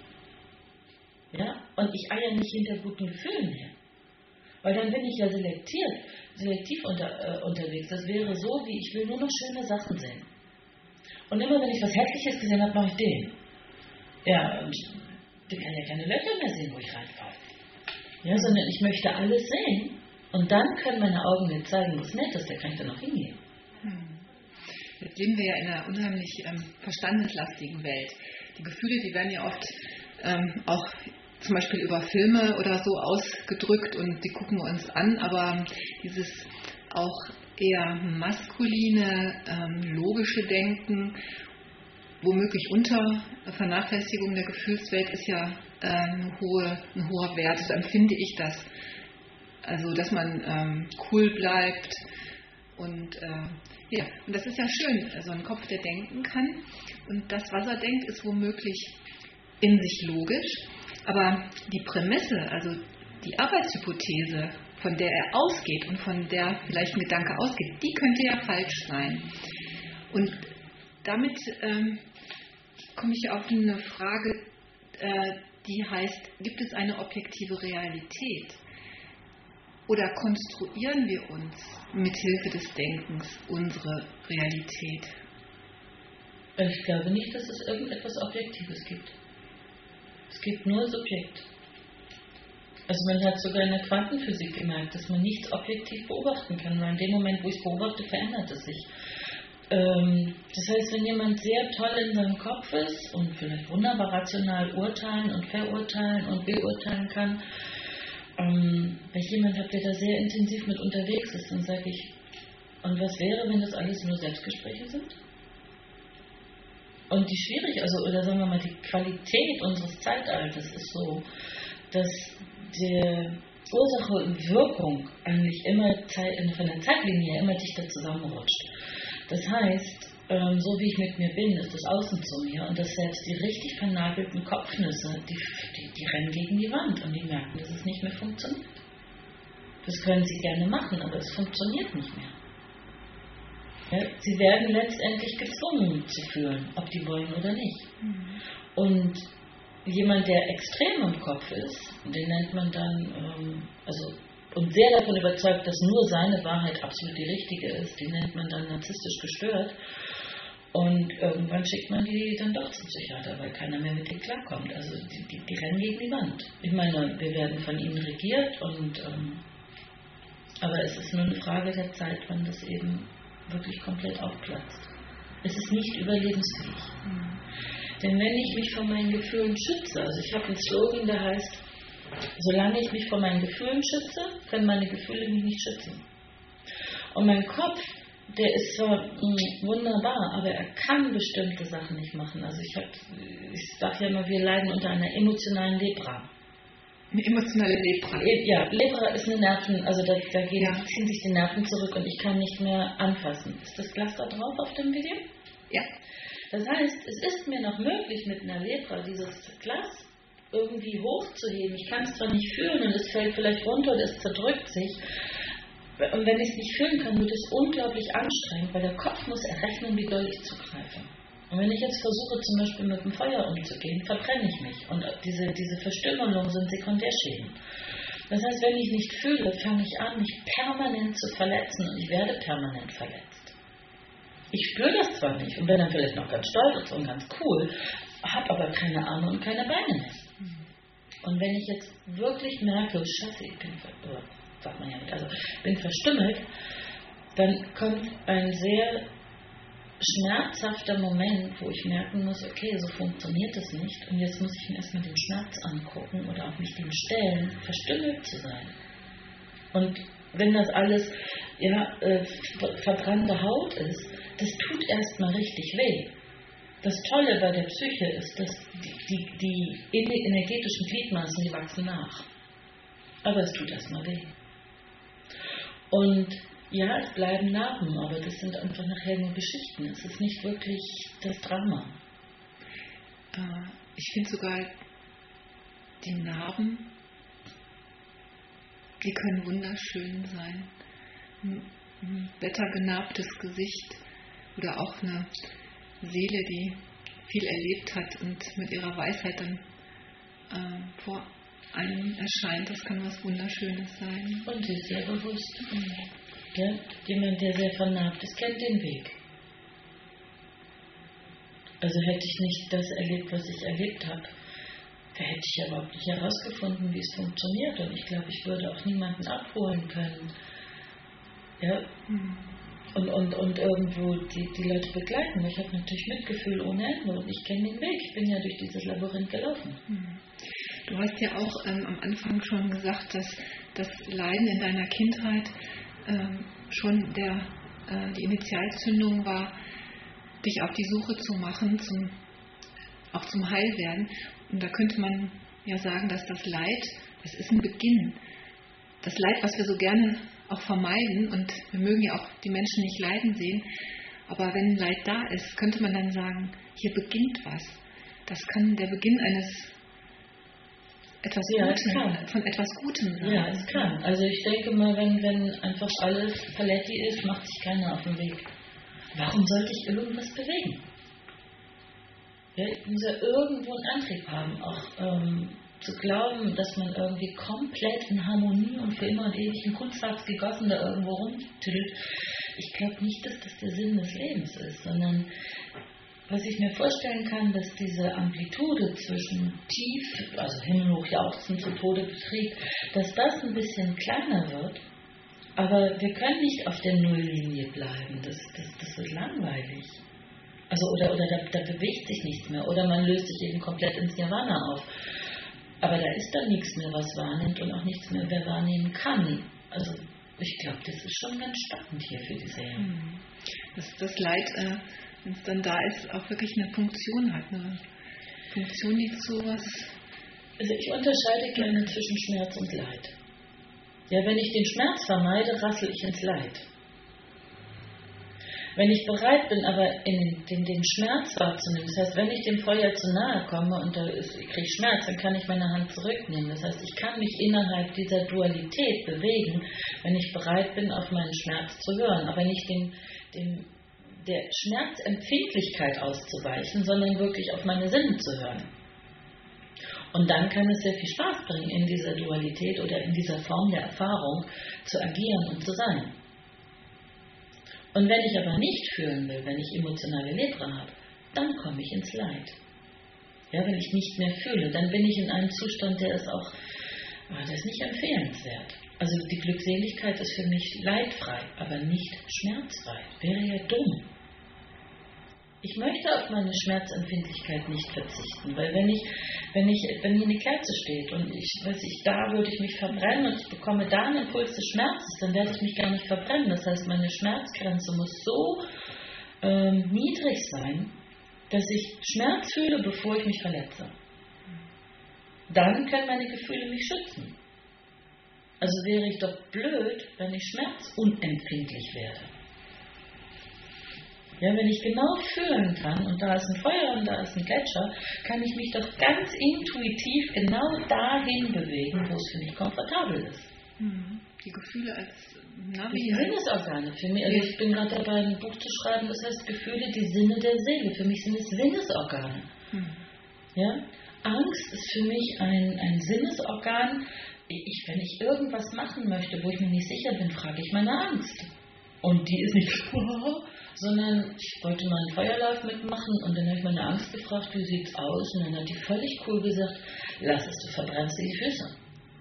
Ja? Und ich eier nicht hinter guten Gefühlen her. Weil dann bin ich ja selektiert, selektiv unter, äh, unterwegs. Das wäre so, wie ich will nur noch schöne Sachen sehen. Und immer wenn ich was Hässliches gesehen habe, mache ich den. Ja, und ich kann ja keine Löcher mehr sehen, wo ich reinfalle. Ja, sondern ich möchte alles sehen. Und dann können meine Augen mir zeigen, was nett ist, da kann ich dann noch hingehen. Hm. Jetzt leben wir ja in einer unheimlich ähm, verstandeslastigen Welt. Die Gefühle, die werden ja oft ähm, auch zum Beispiel über Filme oder so ausgedrückt und die gucken wir uns an, aber dieses auch eher maskuline, ähm, logische Denken, womöglich unter Vernachlässigung der Gefühlswelt, ist ja äh, eine hohe, ein hoher Wert, so empfinde ich das. Also, dass man ähm, cool bleibt und äh, ja, und das ist ja schön, so ein Kopf, der denken kann und das, was er denkt, ist womöglich in sich logisch, Aber die Prämisse, also die Arbeitshypothese, von der er ausgeht und von der vielleicht ein Gedanke ausgeht, die könnte ja falsch sein. Und damit ähm, komme ich auf eine Frage, äh, die heißt, gibt es eine objektive Realität? Oder konstruieren wir uns mit Hilfe des Denkens unsere Realität? Ich glaube nicht, dass es irgendetwas Objektives gibt. Es gibt nur Subjekt. Also man hat sogar in der Quantenphysik gemerkt, dass man nichts objektiv beobachten kann, weil in dem Moment, wo ich es beobachte, verändert es sich. Ähm, das heißt, wenn jemand sehr toll in seinem Kopf ist und vielleicht wunderbar rational urteilen und verurteilen und beurteilen kann, ähm, wenn ich jemanden habe, der da sehr intensiv mit unterwegs ist, dann sage ich, und was wäre, wenn das alles nur Selbstgespräche sind? Und die schwierig, also oder sagen wir mal, die Qualität unseres Zeitalters ist so, dass der Ursache und Wirkung eigentlich immer von der Zeitlinie immer dichter zusammenrutscht. Das heißt, ähm, so wie ich mit mir bin, ist das Außen zu mir und dass selbst die richtig vernagelten Kopfnüsse, die, die, die rennen gegen die Wand und die merken, dass es nicht mehr funktioniert. Das können sie gerne machen, aber es funktioniert nicht mehr. Ja, sie werden letztendlich gezwungen zu fühlen, ob die wollen oder nicht. Mhm. Und jemand, der extrem im Kopf ist, den nennt man dann, ähm, also und sehr davon überzeugt, dass nur seine Wahrheit absolut die richtige ist, den nennt man dann narzisstisch gestört. Und irgendwann schickt man die dann doch zum Psychiater, weil keiner mehr mit denen klarkommt. Also die, die, die rennen gegen die Wand. Ich meine, wir werden von ihnen regiert, und ähm, aber es ist nur eine Frage der Zeit, wann das eben wirklich komplett aufplatzt. Es ist nicht überlebensfähig. Mhm. Denn wenn ich mich vor meinen Gefühlen schütze, also ich habe einen Slogan, der heißt, solange ich mich vor meinen Gefühlen schütze, können meine Gefühle mich nicht schützen. Und mein Kopf, der ist zwar mh, wunderbar, aber er kann bestimmte Sachen nicht machen. Also ich, ich sage ja immer, wir leiden unter einer emotionalen Lepra. Eine emotionale Lepra. Ja, Lepra ist eine Nerven, also da, da gehen, ja. ziehen sich die Nerven zurück und ich kann nicht mehr anfassen. Ist das Glas da drauf auf dem Video? Ja. Das heißt, es ist mir noch möglich, mit einer Lepra dieses Glas irgendwie hochzuheben. Ich kann es zwar nicht fühlen und es fällt vielleicht runter oder es zerdrückt sich. Und wenn ich es nicht fühlen kann, wird es unglaublich anstrengend, weil der Kopf muss errechnen, wie doll ich zugreife. Und wenn ich jetzt versuche, zum Beispiel mit dem Feuer umzugehen, verbrenne ich mich. Und diese, diese Verstümmelungen sind Sekundärschäden. Das heißt, wenn ich nicht fühle, fange ich an, mich permanent zu verletzen und ich werde permanent verletzt. Ich spüre das zwar nicht und bin dann vielleicht noch ganz stolz und ganz cool, habe aber keine Arme und keine Beine mehr. Und wenn ich jetzt wirklich merke, scheiße, ich bin, oder sagt man ja nicht, also bin verstümmelt, dann kommt ein sehr schmerzhafter Moment, wo ich merken muss, okay, so funktioniert das nicht und jetzt muss ich mir erstmal den Schmerz angucken oder auf mich dem stellen, verstümmelt zu sein. Und wenn das alles ja, äh, verbrannte Haut ist, das tut erstmal richtig weh. Das Tolle bei der Psyche ist, dass die, die, die energetischen Gliedmaßen, die wachsen nach. Aber es tut erstmal weh. Und ja, es bleiben Narben, aber das sind einfach nachher nur Geschichten. Es ist nicht wirklich das Drama. Ich finde sogar, die Narben, die können wunderschön sein. Ein wettergenarbtes Gesicht oder auch eine Seele, die viel erlebt hat und mit ihrer Weisheit dann äh, vor einem erscheint, das kann was Wunderschönes sein. Und sie ist sehr bewusst. Mhm. Ja, jemand, der sehr vernarbt ist, kennt den Weg. Also hätte ich nicht das erlebt, was ich erlebt habe, da hätte ich ja überhaupt nicht herausgefunden, wie es funktioniert. Und ich glaube, ich würde auch niemanden abholen können. Ja. Mhm. Und, und, und irgendwo die, die Leute begleiten. Ich habe natürlich Mitgefühl ohne Ende und ich kenne den Weg. Ich bin ja durch dieses Labyrinth gelaufen. Du hast ja auch ähm, am Anfang schon gesagt, dass das Leiden in deiner Kindheit ähm, schon der, äh, die Initialzündung war, dich auf die Suche zu machen, zum, auch zum Heilwerden. Und da könnte man ja sagen, dass das Leid, das ist ein Beginn. Das Leid, was wir so gerne auch vermeiden, und wir mögen ja auch die Menschen nicht leiden sehen, aber wenn Leid da ist, könnte man dann sagen, hier beginnt was. Das kann der Beginn eines etwas Ja, Gutem, es kann. von etwas Gutem sein. Ja, es kann. Also ich denke mal, wenn, wenn einfach alles Paletti ist, macht sich keiner auf den Weg. Warum sollte ich irgendwas bewegen? Ja, ich muss ja irgendwo einen Antrieb haben, auch ähm, zu glauben, dass man irgendwie komplett in Harmonie und für immer und ewig in Kunstharz gegossen da irgendwo rumtüdelt. Ich glaube nicht, dass das der Sinn des Lebens ist, sondern was ich mir vorstellen kann, dass diese Amplitude zwischen tief, also himmelhoch jauchzen, zu Tode betrieb, dass das ein bisschen kleiner wird, aber wir können nicht auf der Nulllinie bleiben, das, das, das wird langweilig. Also oder, oder da, da bewegt sich nichts mehr, oder man löst sich eben komplett ins Nirvana auf. Aber da ist dann nichts mehr, was wahrnimmt und auch nichts mehr, wer wahrnehmen kann. Also ich glaube, das ist schon ganz spannend hier für die Seele. Mhm. Dass das Leid, äh, wenn es dann da ist, auch wirklich eine Funktion hat. Eine Funktion, die zu was... Also ich unterscheide gerne zwischen Schmerz und Leid. Ja, wenn ich den Schmerz vermeide, rassel ich ins Leid. Wenn ich bereit bin, aber in den, den Schmerz wahrzunehmen, das heißt, wenn ich dem Feuer zu nahe komme und da ist, ich kriege Schmerz, dann kann ich meine Hand zurücknehmen. Das heißt, ich kann mich innerhalb dieser Dualität bewegen, wenn ich bereit bin, auf meinen Schmerz zu hören, aber nicht dem, dem, der Schmerzempfindlichkeit auszuweichen, sondern wirklich auf meine Sinne zu hören. Und dann kann es sehr viel Spaß bringen, in dieser Dualität oder in dieser Form der Erfahrung zu agieren und zu sein. Und wenn ich aber nicht fühlen will, wenn ich emotionale Lepra habe, dann komme ich ins Leid. Ja, wenn ich nicht mehr fühle, dann bin ich in einem Zustand, der ist auch, der ist nicht empfehlenswert. Also die Glückseligkeit ist für mich leidfrei, aber nicht schmerzfrei. Wäre ja dumm. Ich möchte auf meine Schmerzempfindlichkeit nicht verzichten, weil wenn ich, wenn ich, wenn hier eine Kerze steht und ich, weiß ich, da würde ich mich verbrennen und ich bekomme da einen Impuls des Schmerzes, dann werde ich mich gar nicht verbrennen. Das heißt, meine Schmerzgrenze muss so ähm, niedrig sein, dass ich Schmerz fühle, bevor ich mich verletze. Dann können meine Gefühle mich schützen. Also wäre ich doch blöd, wenn ich schmerzunempfindlich werde. Ja, wenn ich genau fühlen kann, und da ist ein Feuer und da ist ein Gletscher, kann ich mich doch ganz intuitiv genau dahin bewegen, wo es für mich komfortabel ist. Die Gefühle als Navi. Die Sinnesorgane für mich. Also ich bin gerade dabei, ein Buch zu schreiben, das heißt Gefühle, die Sinne der Seele. Für mich sind es Sinnesorgane. Mhm. Ja? Angst ist für mich ein, ein Sinnesorgan. Ich, wenn ich irgendwas machen möchte, wo ich mir nicht sicher bin, frage ich meine Angst. Und die ist nicht, sondern ich wollte mal einen Feuerlauf mitmachen und dann habe ich meine Angst gefragt, wie sieht's aus? Und dann hat die völlig cool gesagt, lass es, du verbrennst dir die Füße.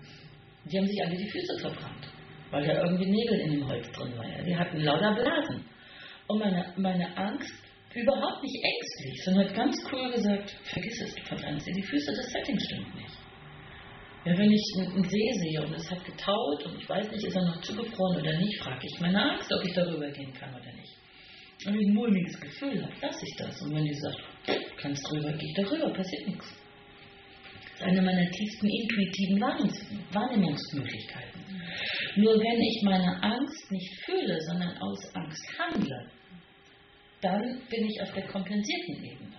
Die haben sich alle die Füße verbrannt, weil da irgendwie Nägel in dem Holz drin waren. Die hatten lauter Blasen. Und meine, meine Angst, überhaupt nicht ängstlich, sondern hat ganz cool gesagt, vergiss es, du verbrennst dir die Füße, das Setting stimmt nicht. Ja, wenn ich einen See sehe und es hat getaut und ich weiß nicht, ist er noch zugefroren oder nicht, frage ich meine Angst, ob ich darüber gehen kann oder nicht. Und wenn ich ein mulmiges Gefühl habe, lasse ich das. Und wenn die sagt, kannst drüber, geh ich darüber, passiert nichts. Das ist eine meiner tiefsten intuitiven Wahrnehmungsmöglichkeiten. Mhm. Nur wenn ich meine Angst nicht fühle, sondern aus Angst handle, dann bin ich auf der kompensierten Ebene.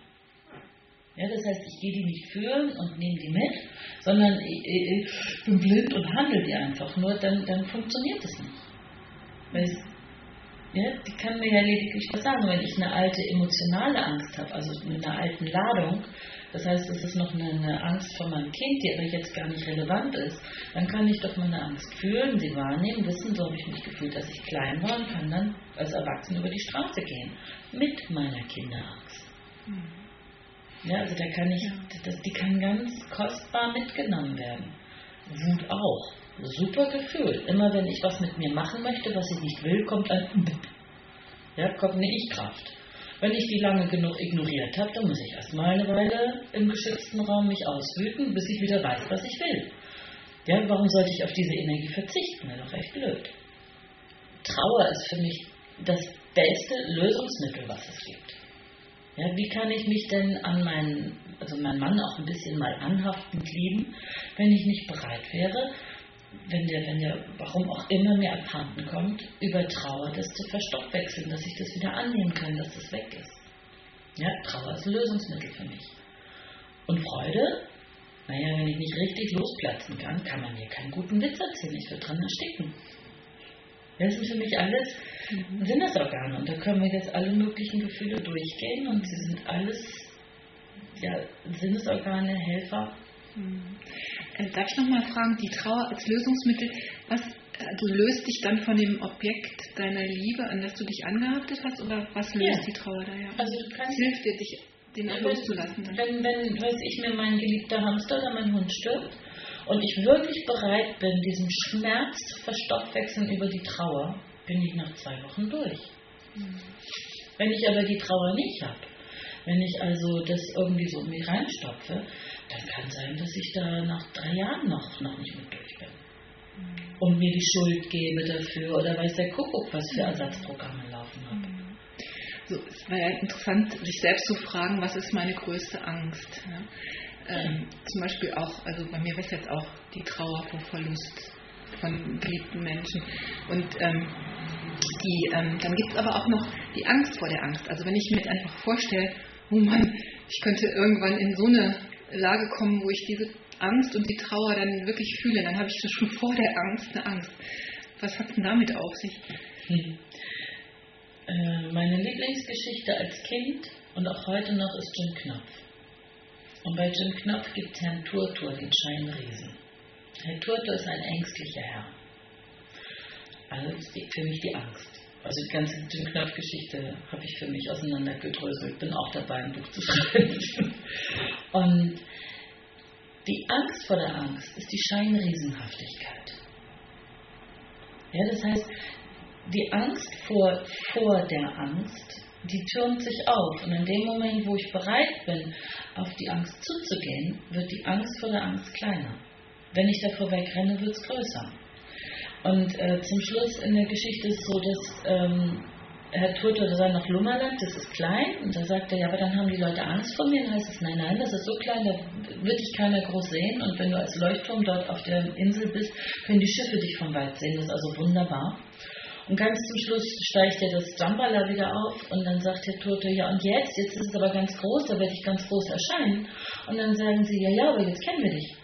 Ja, das heißt, ich gehe die nicht fühlen und nehme die mit, sondern ich, ich bin blind und handle die einfach nur, dann, dann funktioniert es nicht. Weil es, ja, die kann mir ja lediglich was sagen, wenn ich eine alte emotionale Angst habe, also mit einer alten Ladung, das heißt, es ist noch eine, eine Angst vor meinem Kind, die aber jetzt gar nicht relevant ist, dann kann ich doch meine Angst fühlen, sie wahrnehmen, wissen, so habe ich mich gefühlt, dass ich klein war und kann dann als Erwachsene über die Straße gehen, mit meiner Kinderangst. Mhm. Ja, also da kann ich, das, die kann ganz kostbar mitgenommen werden. Wut auch. Super Gefühl. Immer wenn ich was mit mir machen möchte, was ich nicht will, kommt ein ja, kommt eine Ich-Kraft. Wenn ich die lange genug ignoriert habe, dann muss ich erstmal eine Weile im geschützten Raum mich auswüten, bis ich wieder weiß, was ich will. Ja, warum sollte ich auf diese Energie verzichten? Wäre doch echt blöd. Trauer ist für mich das beste Lösungsmittel, was es gibt. Ja, wie kann ich mich denn an meinen, also meinen Mann auch ein bisschen mal anhaftend lieben, wenn ich nicht bereit wäre, wenn der, wenn der, warum auch immer mir abhanden kommt, über Trauer das zu verstoffwechseln, dass ich das wieder annehmen kann, dass das weg ist. Ja, Trauer ist ein Lösungsmittel für mich. Und Freude, Naja, wenn ich nicht richtig losplatzen kann, kann man mir keinen guten Witz erzählen. Ich würde dran ersticken. Das sind für mich alles mhm. Sinnesorgane. Und da können wir jetzt alle möglichen Gefühle durchgehen. Und sie sind alles ja, Sinnesorgane, Helfer. Mhm. Äh, darf ich nochmal fragen, die Trauer als Lösungsmittel, was, äh, du löst dich dann von dem Objekt deiner Liebe, an das du dich angehaftet hast? Oder was löst ja. die Trauer da ja? Also du kannst, es hilft dir, dich den auch loszulassen. Dann. Wenn, wenn, weiß ich, mir mein geliebter Hamster oder mein Hund stirbt und ich wirklich bereit bin, diesen Schmerz zu verstoffwechseln über die Trauer, bin ich nach zwei Wochen durch. Mhm. Wenn ich aber die Trauer nicht habe, wenn ich also das irgendwie so in mich reinstopfe, dann kann sein, dass ich da nach drei Jahren noch, noch nicht mit durch bin. Mhm. Und mir die Schuld gebe dafür oder weiß der Kuckuck, was für Ersatzprogramme laufen habe. Mhm. So, es war ja interessant, sich selbst zu fragen, was ist meine größte Angst. Ja? Ähm, zum Beispiel auch, also bei mir war es jetzt auch die Trauer vor Verlust von geliebten Menschen. Und ähm, die, ähm, dann gibt es aber auch noch die Angst vor der Angst. Also wenn ich mir jetzt einfach vorstelle, oh Mann, ich könnte irgendwann in so eine Lage kommen, wo ich diese Angst und die Trauer dann wirklich fühle, dann habe ich schon vor der Angst eine Angst. Was hat es denn damit auf sich? Hm. Meine Lieblingsgeschichte als Kind und auch heute noch ist Jim Knopf. Und bei Jim Knopf gibt es Herrn Turtur, den Scheinriesen. Herr Turtur ist ein ängstlicher Herr. Also ist die, für mich die Angst. Also die ganze Jim Knopf-Geschichte habe ich für mich auseinandergedröselt. Bin auch dabei, ein Buch zu schreiben. Und die Angst vor der Angst ist die Scheinriesenhaftigkeit. Ja, das heißt, die Angst vor, vor der Angst, die türmt sich auf. Und in dem Moment, wo ich bereit bin, auf die Angst zuzugehen, wird die Angst vor der Angst kleiner. Wenn ich davor wegrenne, wird es größer. Und äh, zum Schluss in der Geschichte ist es so, dass ähm, Herr Turtur sei nach Lummerland, das ist klein. Und da sagt er, ja, aber dann haben die Leute Angst vor mir. Dann heißt es, nein, nein, das ist so klein, da wird dich keiner groß sehen. Und wenn du als Leuchtturm dort auf der Insel bist, können die Schiffe dich von weit sehen. Das ist also wunderbar. Und ganz zum Schluss steigt ja das Djambala wieder auf und dann sagt Herr Turtur, ja und jetzt, jetzt ist es aber ganz groß, da werde ich ganz groß erscheinen. Und dann sagen sie, ja, ja, aber jetzt kennen wir dich.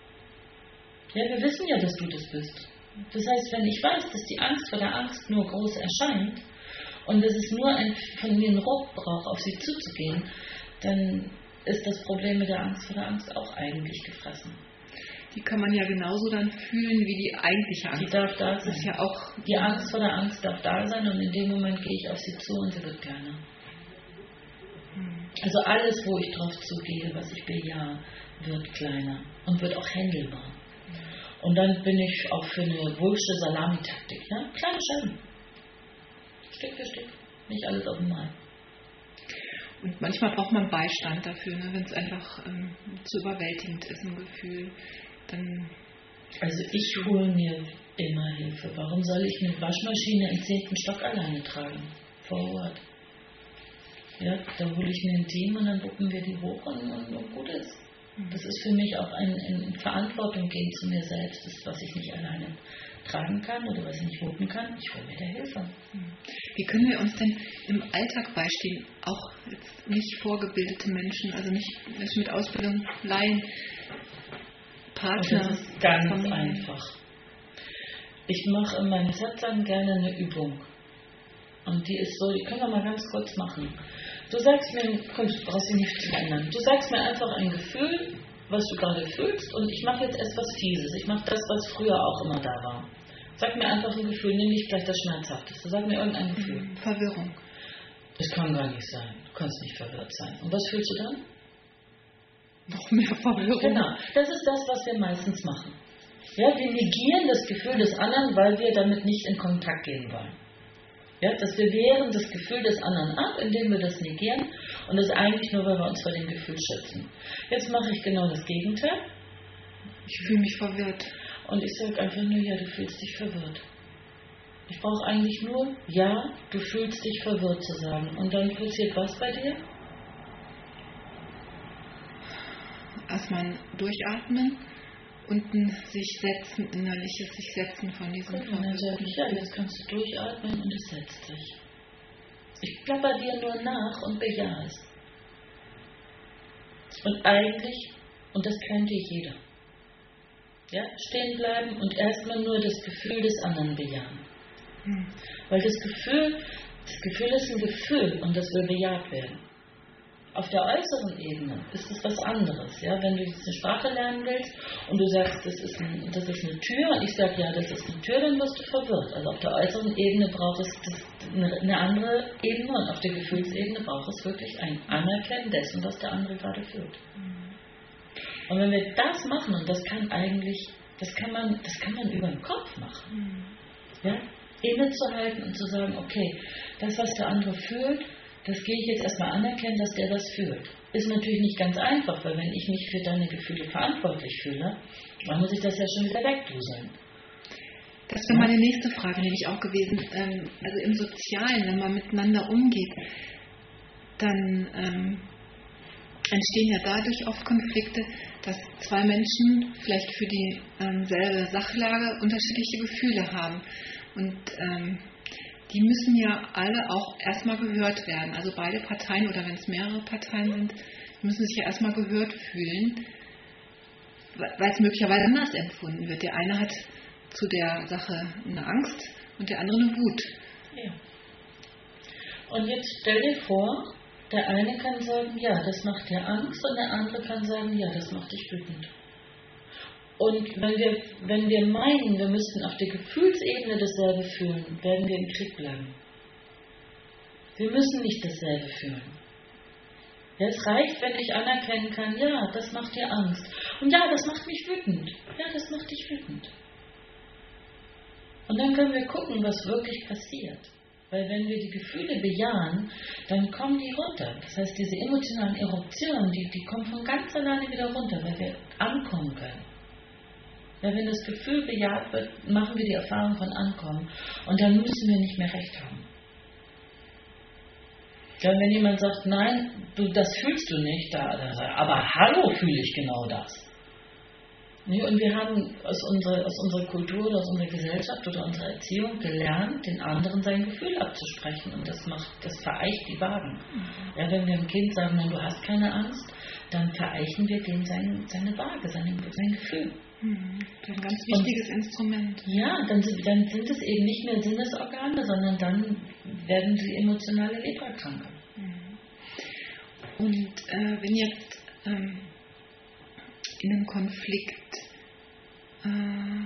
Ja, wir wissen ja, dass du das bist. Das heißt, wenn ich weiß, dass die Angst vor der Angst nur groß erscheint und dass es nur ein, von mir einen Ruck braucht, auf sie zuzugehen, dann ist das Problem mit der Angst vor der Angst auch eigentlich gefressen. Die kann man ja genauso dann fühlen wie die eigentliche Angst. Die darf da sein. Das ist ja auch die Angst vor der Angst darf da sein und in dem Moment gehe ich auf sie zu und sie wird kleiner. Hm. Also alles, wo ich drauf zugehe, was ich bejahe, wird kleiner und wird auch händelbar. Hm. Und dann bin ich auch für eine Wulfsche Salamitaktik. Ja? Kleine Scheiben. Stück für Stück. Nicht alles auf einmal. Und manchmal braucht man Beistand dafür, ne? Wenn es einfach ähm, zu überwältigend ist, ein Gefühl. Dann also ich hole mir immer Hilfe. Warum soll ich eine Waschmaschine im zehnten Stock alleine tragen? Vor Ort. Ja, da hole ich mir ein Team und dann wuppen wir die hoch und, und, und gut ist. Das ist für mich auch ein, ein Verantwortung gegen zu mir selbst, das, was ich nicht alleine tragen kann oder was ich nicht wuppen kann. Ich hole mir da Hilfe. Wie können wir uns denn im Alltag beistehen? Auch jetzt nicht vorgebildete Menschen, also nicht Menschen mit Ausbildung, Laien, Partner. Und das ist ganz Familie. Einfach. Ich mache in meinen Satzern gerne eine Übung. Und die ist so, die können wir mal ganz kurz machen. Du sagst mir, komm, du brauchst dich nicht zu ändern. Du sagst mir einfach ein Gefühl, was du gerade fühlst, und ich mache jetzt etwas Fieses. Ich mache das, was früher auch immer da war. Sag mir einfach ein Gefühl, nimm nicht gleich das Schmerzhafteste. Sag mir irgendein Gefühl. Verwirrung. Das kann gar nicht sein. Du kannst nicht verwirrt sein. Und was fühlst du dann? Noch mehr Verwirrung. Genau. Das ist das, was wir meistens machen. Ja, wir negieren das Gefühl des anderen, weil wir damit nicht in Kontakt gehen wollen. Ja, dass wir wehren das Gefühl des anderen ab, indem wir das negieren, und das eigentlich nur, weil wir uns vor dem Gefühl schützen. Jetzt mache ich genau das Gegenteil. Ich fühle mich verwirrt. Und ich sage einfach nur, ja, du fühlst dich verwirrt. Ich brauche eigentlich nur, ja, du fühlst dich verwirrt zu sagen. Und dann passiert was bei dir? Erstmal durchatmen und ein sich setzen, innerliches sich setzen von diesem Gut, und dann sage ich, ja, jetzt kannst du durchatmen und es setzt sich. Ich plapper dir nur nach und bejahe es. Und eigentlich Und das könnte jeder. Ja, stehen bleiben und erstmal nur das Gefühl des anderen bejahen. Hm. Weil das Gefühl, das Gefühl ist ein Gefühl und das will bejaht werden. Auf der äußeren Ebene ist es was anderes. Ja? Wenn du jetzt eine Sprache lernen willst und du sagst, das ist, ein, das ist eine Tür und ich sage, ja, das ist eine Tür, dann wirst du verwirrt. Also auf der äußeren Ebene braucht es das, eine, eine andere Ebene und auf der Gefühlsebene braucht es wirklich ein Anerkennen dessen, was der andere gerade fühlt. Und wenn wir das machen, und das kann eigentlich, das kann man, das kann man über den Kopf machen, ja? Innezuhalten und zu sagen, okay, das, was der andere fühlt, das gehe ich jetzt erstmal anerkennen, dass der das fühlt. Ist natürlich nicht ganz einfach, weil wenn ich mich für deine Gefühle verantwortlich fühle, dann muss ich das ja schon wieder wegduseln. Das wäre meine nächste Frage, nämlich auch gewesen, ähm, also im Sozialen, wenn man miteinander umgeht, dann ähm, entstehen ja dadurch oft Konflikte, dass zwei Menschen vielleicht für dieselbe ähm, Sachlage unterschiedliche Gefühle haben. Und ähm, die müssen ja alle auch erstmal gehört werden. Also beide Parteien oder wenn es mehrere Parteien sind, müssen sich ja erstmal gehört fühlen, weil es möglicherweise anders empfunden wird. Der eine hat zu der Sache eine Angst und der andere eine Wut. Ja. Und jetzt stell dir vor, der eine kann sagen, ja, das macht dir Angst und der andere kann sagen, ja, das macht dich wütend. Und wenn wir, wenn wir meinen, wir müssten auf der Gefühlsebene dasselbe fühlen, werden wir im Krieg bleiben. Wir müssen nicht dasselbe fühlen. Ja, es reicht, wenn ich anerkennen kann, ja, das macht dir Angst. Und ja, das macht mich wütend. Ja, das macht dich wütend. Und dann können wir gucken, was wirklich passiert. Weil wenn wir die Gefühle bejahen, dann kommen die runter. Das heißt, diese emotionalen Eruptionen, die, die kommen von ganz alleine wieder runter, weil wir ankommen können. Weil wenn das Gefühl bejaht wird, machen wir die Erfahrung von Ankommen. Und dann müssen wir nicht mehr recht haben. Ja, wenn jemand sagt, nein, du, das fühlst du nicht, da, da, aber hallo, fühle ich genau das. Und wir haben aus unserer, aus unserer Kultur oder aus unserer Gesellschaft oder unserer Erziehung gelernt, den anderen sein Gefühl abzusprechen. Und das macht, das vereicht die Wagen. Mhm. Ja, wenn wir dem Kind sagen, nein, du hast keine Angst, dann vereichen wir dem seine, seine Waage, sein, sein Gefühl. Mhm. Ein ganz wichtiges Und, Instrument. Ja, dann sind, dann sind es eben nicht mehr Sinnesorgane, sondern dann werden sie emotionale Leprakranke. Mhm. Und äh, wenn jetzt ähm, in einem Konflikt äh,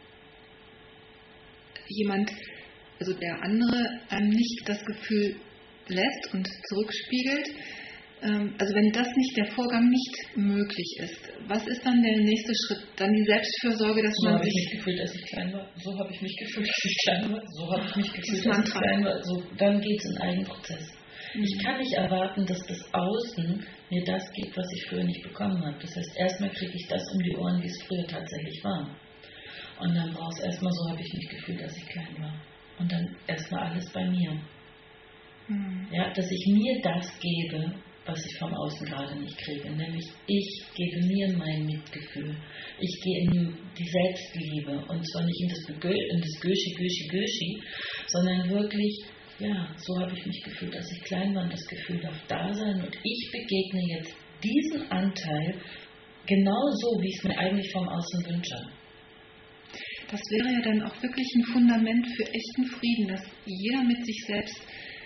jemand, also der andere, einem nicht das Gefühl lässt und zurückspiegelt, ähm, also wenn das nicht, der Vorgang nicht möglich ist, was ist dann der nächste Schritt? Dann die Selbstfürsorge, dass so man habe sich... ich mich gefühlt, als ich klein war. So habe ich mich gefühlt, als ich klein war. So habe ich mich gefühlt, als ich klein war. So, dann geht es in einen Prozess. Mhm. Ich kann nicht erwarten, dass das Außen mir das gibt, was ich früher nicht bekommen habe. Das heißt, erstmal kriege ich das um die Ohren, wie es früher tatsächlich war. Und dann braucht es erstmal, so habe ich mich gefühlt, als ich klein war. Und dann erstmal alles bei mir. Mhm. Ja, dass ich mir das gebe, was ich vom Außen gerade nicht kriege. Nämlich, ich gebe mir mein Mitgefühl. Ich gehe in die Selbstliebe. Und zwar nicht in das, in das Göschi, Göschi, Göschi, sondern wirklich, ja, so habe ich mich gefühlt, als ich klein war und das Gefühl darf da sein. Und ich begegne jetzt diesen Anteil genauso, wie ich es mir eigentlich vom Außen wünsche. Das wäre ja dann auch wirklich ein Fundament für echten Frieden, dass jeder mit sich selbst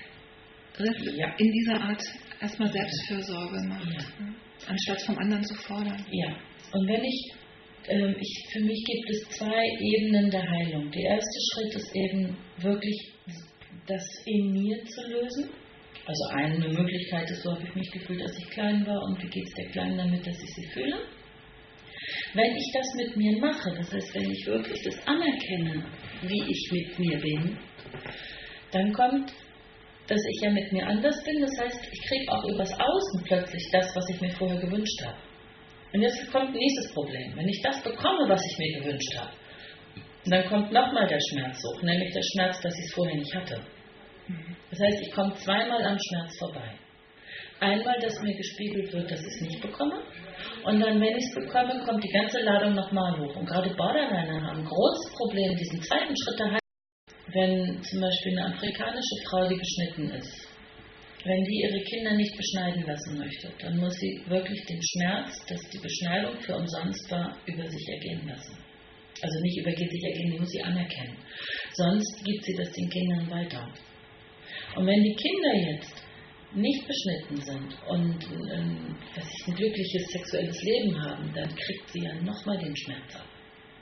ja. in dieser Art erstmal Selbstfürsorge macht, ja. ne? Anstatt vom anderen zu fordern. Ja, und wenn ich, äh, ich, für mich gibt es zwei Ebenen der Heilung. Der erste Schritt ist eben wirklich das in mir zu lösen. Also eine Möglichkeit ist, so habe ich mich gefühlt, als ich klein war und wie geht es der Kleinen damit, dass ich sie fühle. Wenn ich das mit mir mache, das heißt, wenn ich wirklich das anerkenne, wie ich mit mir bin, dann kommt, dass ich ja mit mir anders bin, das heißt, ich kriege auch übers Außen plötzlich das, was ich mir vorher gewünscht habe. Und jetzt kommt ein nächstes Problem. Wenn ich das bekomme, was ich mir gewünscht habe, dann kommt nochmal der Schmerz hoch, nämlich der Schmerz, dass ich es vorher nicht hatte. Das heißt, ich komme zweimal am Schmerz vorbei. Einmal, dass mir gespiegelt wird, dass ich es nicht bekomme. Und dann, wenn ich es bekomme, kommt die ganze Ladung nochmal hoch. Und gerade Borderliner haben ein großes Problem, diesen zweiten Schritt der Heilung. Wenn zum Beispiel eine afrikanische Frau, die geschnitten ist, Wenn die ihre Kinder nicht beschneiden lassen möchte, dann muss sie wirklich den Schmerz, dass die Beschneidung für umsonst war, über sich ergehen lassen. Also nicht über sich ergehen, die muss sie anerkennen. Sonst gibt sie das den Kindern weiter. Und wenn die Kinder jetzt nicht beschnitten sind und ein, was ich, ein glückliches sexuelles Leben haben, dann kriegt sie ja nochmal den Schmerz ab.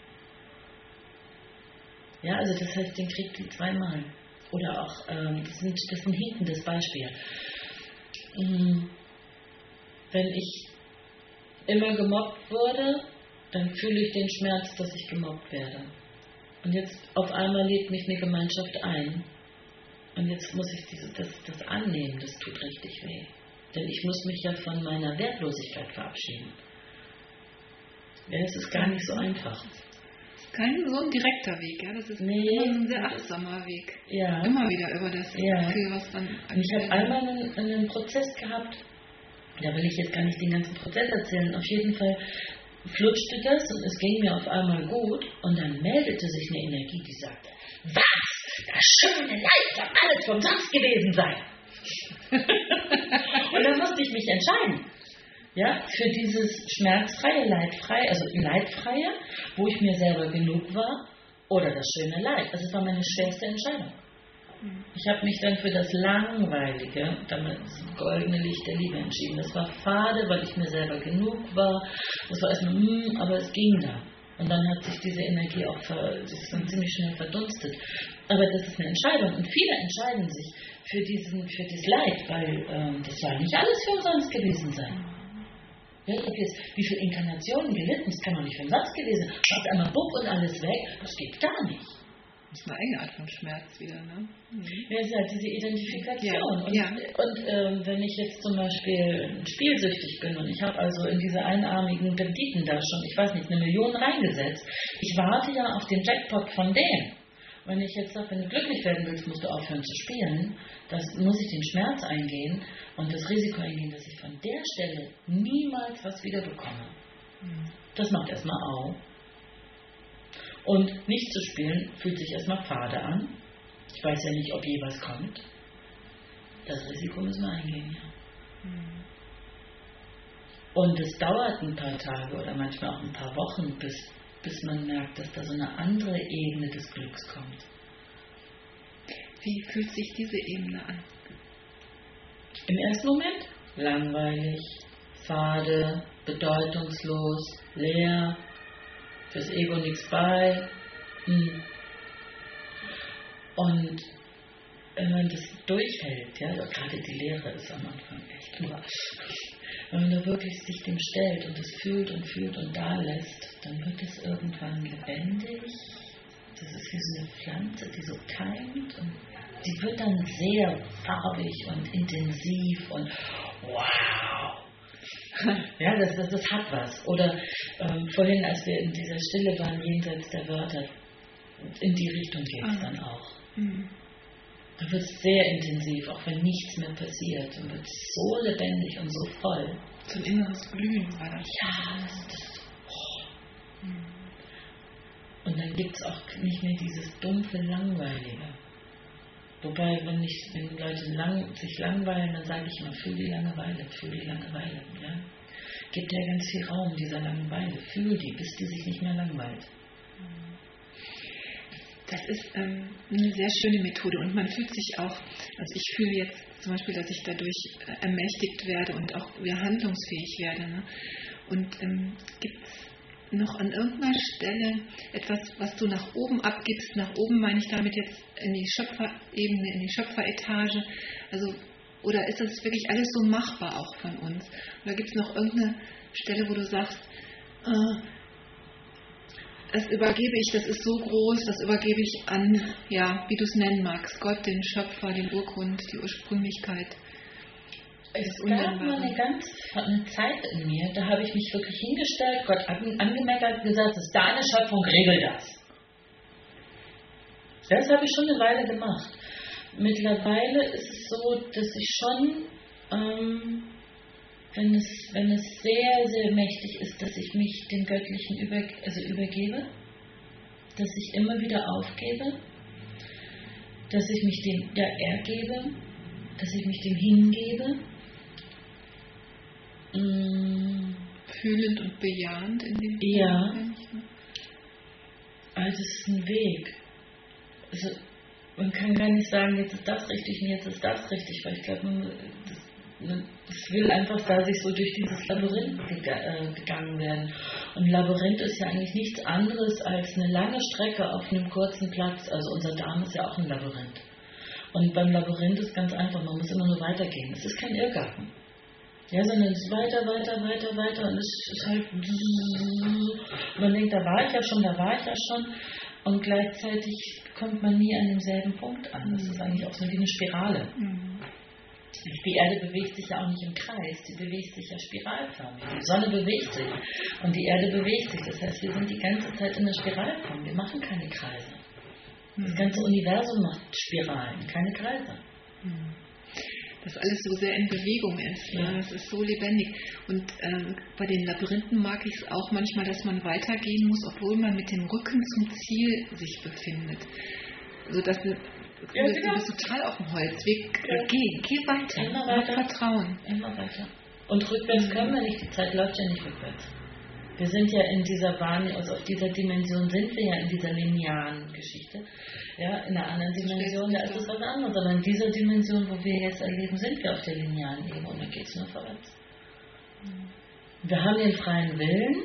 Ja, also das heißt, den kriegt sie zweimal. Oder auch, ähm, das, sind, das ist ein hinkendes Beispiel. Ähm, wenn ich immer gemobbt wurde, dann fühle ich den Schmerz, dass ich gemobbt werde. Und jetzt auf einmal lädt mich eine Gemeinschaft ein. Und jetzt muss ich diese, das, das annehmen, das tut richtig weh. Denn ich muss mich ja von meiner Wertlosigkeit verabschieden. Ja, es ist gar nicht so einfach. Kein so ein direkter Weg, ja, das ist nee, immer ein sehr achtsamer Weg. Ja. Immer wieder über das ja. Gefühl, was dann... Und ich habe einmal einen, einen Prozess gehabt, da will ich jetzt gar nicht den ganzen Prozess erzählen, auf jeden Fall flutschte das und es ging mir auf einmal gut und dann meldete sich eine Energie, die sagte, was? Das schöne Leid soll alles umsonst gewesen sein. Und dann musste ich mich entscheiden. Ja, für dieses schmerzfreie, leidfreie, also leidfreie, wo ich mir selber genug war, oder das schöne Leid. Also es war meine schwerste Entscheidung. Ich habe mich dann für das langweilige, damit das goldene Licht der Liebe entschieden. Das war fade, weil ich mir selber genug war. Das war erstmal, mm, aber es ging da. Und dann hat sich diese Energie auch ver, das ist dann ziemlich schnell verdunstet. Aber das ist eine Entscheidung. Und viele entscheiden sich für, diesen, für dieses Leid, weil ähm, das soll nicht alles für umsonst gewesen sein. Ja, jetzt, wie viele Inkarnationen gelitten, das kann doch nicht für umsonst gewesen sein. Schaut einmal bupp und alles weg, das geht gar nicht. Das ist eine eigene Art von Schmerz wieder, ne? Mhm. Ja, es ist halt diese Identifikation. Ja, und ja. und ähm, wenn ich jetzt zum Beispiel spielsüchtig bin und ich habe also in diese einarmigen Banditen da schon, ich weiß nicht, eine Million reingesetzt, ich warte ja auf den Jackpot von denen. Wenn ich jetzt sage, wenn du glücklich werden willst, musst du aufhören zu spielen, das muss ich den Schmerz eingehen und das Risiko eingehen, dass ich von der Stelle niemals was wiederbekomme. Mhm. Das macht erstmal au. Und nicht zu spielen fühlt sich erstmal fade an. Ich weiß ja nicht, ob je was kommt. Das Risiko müssen wir eingehen, ja. Mhm. Und es dauert ein paar Tage oder manchmal auch ein paar Wochen, bis, bis man merkt, dass da so eine andere Ebene des Glücks kommt. Wie fühlt sich diese Ebene an? Im ersten Moment langweilig, fade, bedeutungslos, leer, fürs Ego nichts bei. Und wenn man das durchhält, ja, also gerade die Lehre ist am Anfang echt was. Wenn man da wirklich sich dem stellt und es fühlt und fühlt und da lässt, dann wird es irgendwann lebendig. Das ist wie so eine Pflanze, die so keimt und die wird dann sehr farbig und intensiv und wow. Ja, das, das, das hat was. Oder ähm, vorhin, als wir in dieser Stille waren, jenseits der Wörter, in die Richtung geht es ah. dann auch. Mhm. Da wird es sehr intensiv, auch wenn nichts mehr passiert. Dann wird es so lebendig und so voll. So ein inneres Glühen war das. Ja, das, das oh. mhm. Und dann gibt es auch nicht mehr dieses dumpfe, langweilige. Wobei, wenn, ich, wenn Leute lang, sich langweilen, dann sage ich immer, fühl die Langeweile, fühl die Langeweile. Ja? Gib dir ganz viel Raum dieser Langeweile, fühl die, bis die sich nicht mehr langweilt. Das ist ähm, eine sehr schöne Methode und man fühlt sich auch, also ich fühle jetzt zum Beispiel, dass ich dadurch äh, ermächtigt werde und auch wieder handlungsfähig werde. Ne? Und ähm, gibt es noch an irgendeiner Stelle etwas, was du nach oben abgibst? Nach oben meine ich damit jetzt in die Schöpferebene, in die Schöpferetage. Also, oder ist das wirklich alles so machbar auch von uns? Oder gibt es noch irgendeine Stelle, wo du sagst, äh, das übergebe ich, das ist so groß, das übergebe ich an, ja, wie du es nennen magst, Gott, den Schöpfer, den Urgrund, die Ursprünglichkeit. Es gab mal eine ganz eine Zeit in mir, da habe ich mich wirklich hingestellt, Gott angemeckert und gesagt, das ist deine Schöpfung, regel das. Das habe ich schon eine Weile gemacht. Mittlerweile ist es so, dass ich schon, ähm, wenn, es, wenn es sehr, sehr mächtig ist, dass ich mich dem Göttlichen über, also übergebe, dass ich immer wieder aufgebe, dass ich mich dem ja ergebe. dass ich mich dem hingebe. Mm. Fühlend und bejahend in dem Ja. Moment. Also es ist ein Weg. Also man kann gar nicht sagen, jetzt ist das richtig und jetzt ist das richtig, weil ich glaube, man, das, man, das will einfach da sich so durch dieses Labyrinth gega äh, gegangen werden. Und Labyrinth ist ja eigentlich nichts anderes als eine lange Strecke auf einem kurzen Platz. Also unser Darm ist ja auch ein Labyrinth. Und beim Labyrinth ist ganz einfach, man muss immer nur weitergehen. Es ist kein Irrgarten. Ja, sondern es ist weiter, weiter, weiter, weiter und es ist halt, man denkt, da war ich ja schon, da war ich ja schon und gleichzeitig kommt man nie an demselben Punkt an. Das ist eigentlich auch so wie eine Spirale. Mhm. Die Erde bewegt sich ja auch nicht im Kreis, die bewegt sich ja spiralförmig. Die Sonne bewegt sich und die Erde bewegt sich. Das heißt, wir sind die ganze Zeit in der Spiralform, wir machen keine Kreise. Das ganze Universum macht Spiralen, keine Kreise. Mhm. Dass alles so sehr in Bewegung ist. Ja. Ne? Das ist so lebendig. Und ähm, bei den Labyrinthen mag ich es auch manchmal, dass man weitergehen muss, obwohl man mit dem Rücken zum Ziel sich befindet. Sodass du, Ja, du, genau. du bist total auf dem Holzweg. Ja. Geh, geh weiter. Immer Hab weiter. Vertrauen. Immer weiter. Und rückwärts können wir nicht, die Zeit läuft ja nicht rückwärts. Wir sind ja in dieser Wahrnehmung, also auf dieser Dimension sind wir ja in dieser linearen Geschichte. Ja, in einer anderen Dimension, da ist es was anderes. Aber in dieser Dimension, wo wir jetzt erleben, sind wir auf der linearen Ebene und dann geht es nur vorwärts. Wir haben den freien Willen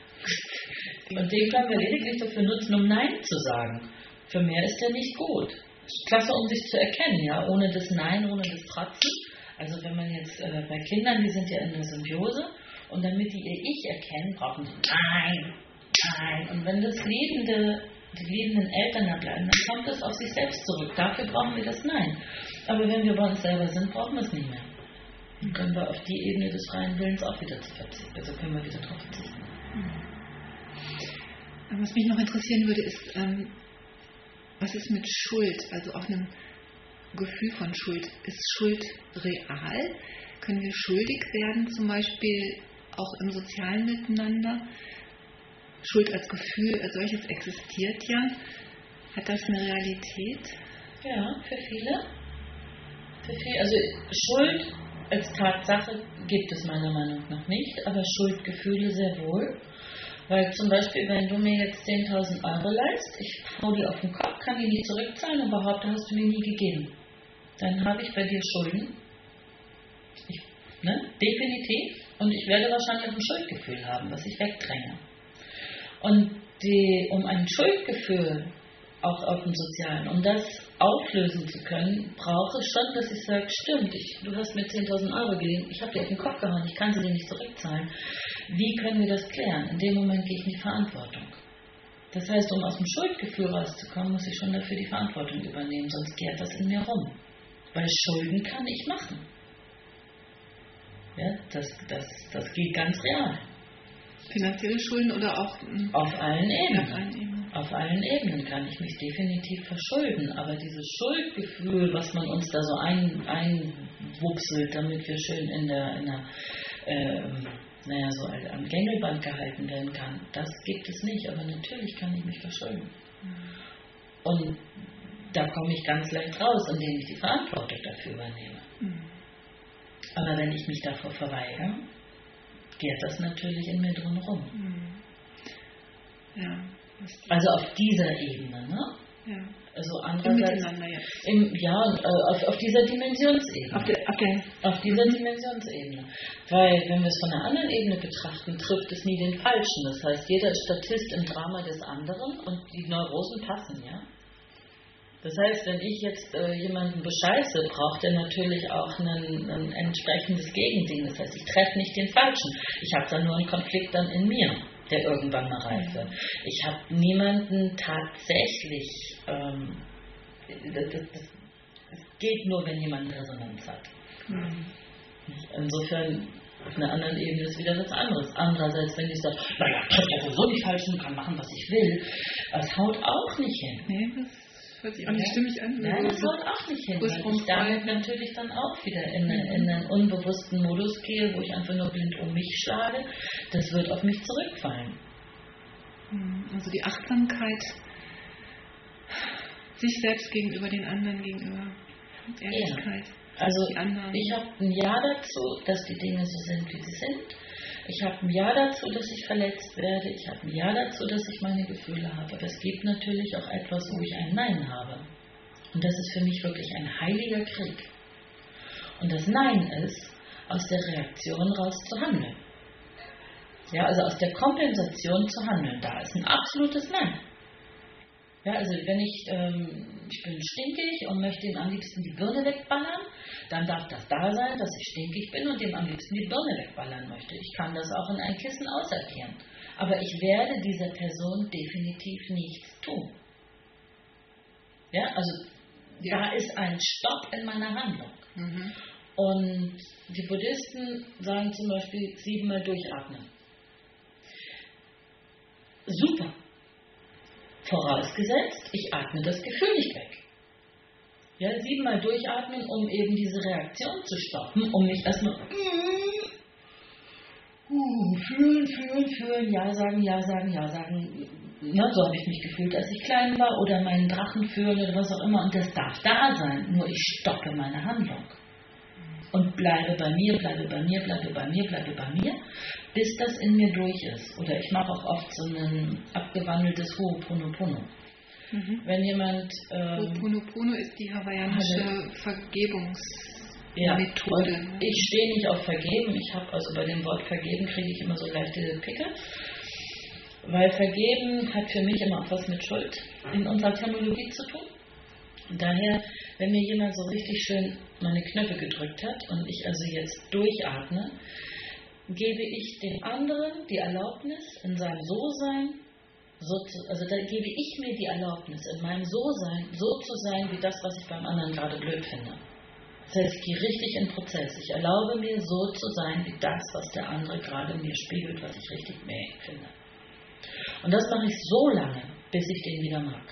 und den können wir lediglich dafür nutzen, um Nein zu sagen. Für mehr ist der nicht gut. Klasse, um sich zu erkennen, ja, ohne das Nein, ohne das Trotzen. Also wenn man jetzt äh, bei Kindern, die sind ja in der Symbiose und damit die ihr Ich erkennen, brauchen sie Nein, Nein. Und wenn das Liebende, die liebenden Eltern da bleiben, dann kommt es auf sich selbst zurück. Dafür brauchen wir das Nein. Aber wenn wir bei uns selber sind, brauchen wir es nicht mehr. Dann können wir auf die Ebene des freien Willens auch wieder zu verzichten. Also können wir wieder drauf verzichten. Was mich noch interessieren würde, ist, ähm, was ist mit Schuld? Also auch einem Gefühl von Schuld. Ist Schuld real? Können wir schuldig werden, zum Beispiel auch im sozialen Miteinander? Schuld als Gefühl als solches existiert ja. Hat das eine Realität? Ja, für viele. Für viele. Also Schuld als Tatsache gibt es meiner Meinung nach nicht, aber Schuldgefühle sehr wohl. Weil zum Beispiel, wenn du mir jetzt zehntausend Euro leist, ich hau die auf den Kopf, kann die nicht zurückzahlen und behaupte, hast du mir nie gegeben. Dann habe ich bei dir Schulden. Ich, ne? Definitiv. Und ich werde wahrscheinlich ein Schuldgefühl haben, was ich wegdränge. Und die, um ein Schuldgefühl auch auf dem Sozialen, um das auflösen zu können, brauche ich schon, dass ich sage, stimmt, ich, du hast mir zehntausend Euro gegeben, ich habe dir auf den Kopf gehauen, ich kann sie dir nicht zurückzahlen. Wie können wir das klären? In dem Moment gehe ich in die Verantwortung. Das heißt, um aus dem Schuldgefühl rauszukommen, muss ich schon dafür die Verantwortung übernehmen, sonst gärt das in mir rum. Weil Schulden kann ich machen. Ja, das, das, das geht ganz real. Finanzielle Schulden oder auch mh, Auf allen Ebenen. auf allen Ebenen? Auf allen Ebenen kann ich mich definitiv verschulden, aber dieses Schuldgefühl, was man uns da so ein, einwupselt, damit wir schön in der, in der äh, naja, so am Gängelband gehalten werden kann, das gibt es nicht, aber natürlich kann ich mich verschulden. Mhm. Und da komme ich ganz leicht raus, indem ich die Verantwortung dafür übernehme. Mhm. Aber wenn ich mich davor verweigere, geht das natürlich in mir drin rum. Mhm. Ja. Also auf dieser Ebene, ne? Ja. Also Im andererseits, Miteinander jetzt. im, ja, auf, auf dieser Dimensionsebene. Auf der, auf der Auf dieser Dimensionsebene. Weil, wenn wir es von einer anderen Ebene betrachten, trifft es nie den Falschen. Das heißt, jeder ist Statist im Drama des anderen und die Neurosen passen, ja? Das heißt, wenn ich jetzt äh, jemanden bescheiße, braucht er natürlich auch ein, ein entsprechendes Gegending. Das heißt, ich treffe nicht den Falschen. Ich habe dann nur einen Konflikt dann in mir, der irgendwann mal reif wird. Ich habe niemanden tatsächlich, ähm, das, das, das geht nur, wenn jemand Resonanz hat. Mhm. Insofern, auf einer anderen Ebene ist wieder was anderes. Andererseits, wenn ich sage, naja, trifft ja sowieso die Falschen, kann machen, was ich will, das haut auch nicht hin. Nee, das hört sich auch nicht stimmig an. Nein, das haut auch nicht hin, weil ich damit natürlich dann auch wieder in, in einen unbewussten Modus gehe, wo ich einfach nur blind um mich schlage. Das wird auf mich zurückfallen. Also die Achtsamkeit sich selbst gegenüber, den anderen gegenüber, Ehrlichkeit. Ja. Also die anderen? Ich habe ein Ja dazu, dass die Dinge so sind, wie sie sind. Ich habe ein Ja dazu, dass ich verletzt werde. Ich habe ein Ja dazu, dass ich meine Gefühle habe. Aber es gibt natürlich auch etwas, wo ich ein Nein habe. Und das ist für mich wirklich ein heiliger Krieg. Und das Nein ist, aus der Reaktion raus zu handeln. Ja, also aus der Kompensation zu handeln. Da ist ein absolutes Nein. Ja, also wenn ich, ähm, ich bin stinkig und möchte ihm am liebsten die Birne wegballern, dann darf das da sein, dass ich stinkig bin und ihm am liebsten die Birne wegballern möchte. Ich kann das auch in ein Kissen ausagieren. Aber ich werde dieser Person definitiv nichts tun. Ja, also ja. Da ist ein Stopp in meiner Handlung. Mhm. Und die Buddhisten sagen zum Beispiel siebenmal durchatmen. Super. Vorausgesetzt, ich atme das Gefühl nicht weg. Ja, siebenmal durchatmen, um eben diese Reaktion zu stoppen, um mich erstmal uh, fühlen, fühlen, fühlen, ja sagen, ja sagen, ja sagen. Na, so habe ich mich gefühlt, als ich klein war, oder meinen Drachen fühlen oder was auch immer. Und das darf da sein, nur ich stoppe meine Handlung. Und bleibe bei mir, bleibe bei mir, bleibe bei mir, bleibe bei mir, bis das in mir durch ist. Oder ich mache auch oft so ein abgewandeltes Ho'oponopono. Mhm. Wenn jemand... Ähm, Ho'oponopono ist die hawaiianische Vergebungsmethode. Ja, ich stehe nicht auf Vergeben. Ich habe also bei dem Wort Vergeben kriege ich immer so leichte Pickel. Weil Vergeben hat für mich immer auch was mit Schuld in unserer Terminologie zu tun. Daher, wenn mir jemand so richtig schön meine Knöpfe gedrückt hat und ich also jetzt durchatme, gebe ich dem anderen die Erlaubnis, in seinem So-Sein, so zu, also da gebe ich mir die Erlaubnis, in meinem So-Sein, so zu sein, wie das, was ich beim anderen gerade blöd finde. Das heißt, ich gehe richtig in den Prozess. Ich erlaube mir, so zu sein, wie das, was der andere gerade mir spiegelt, was ich richtig mäßig finde. Und das mache ich so lange, bis ich den wieder mag.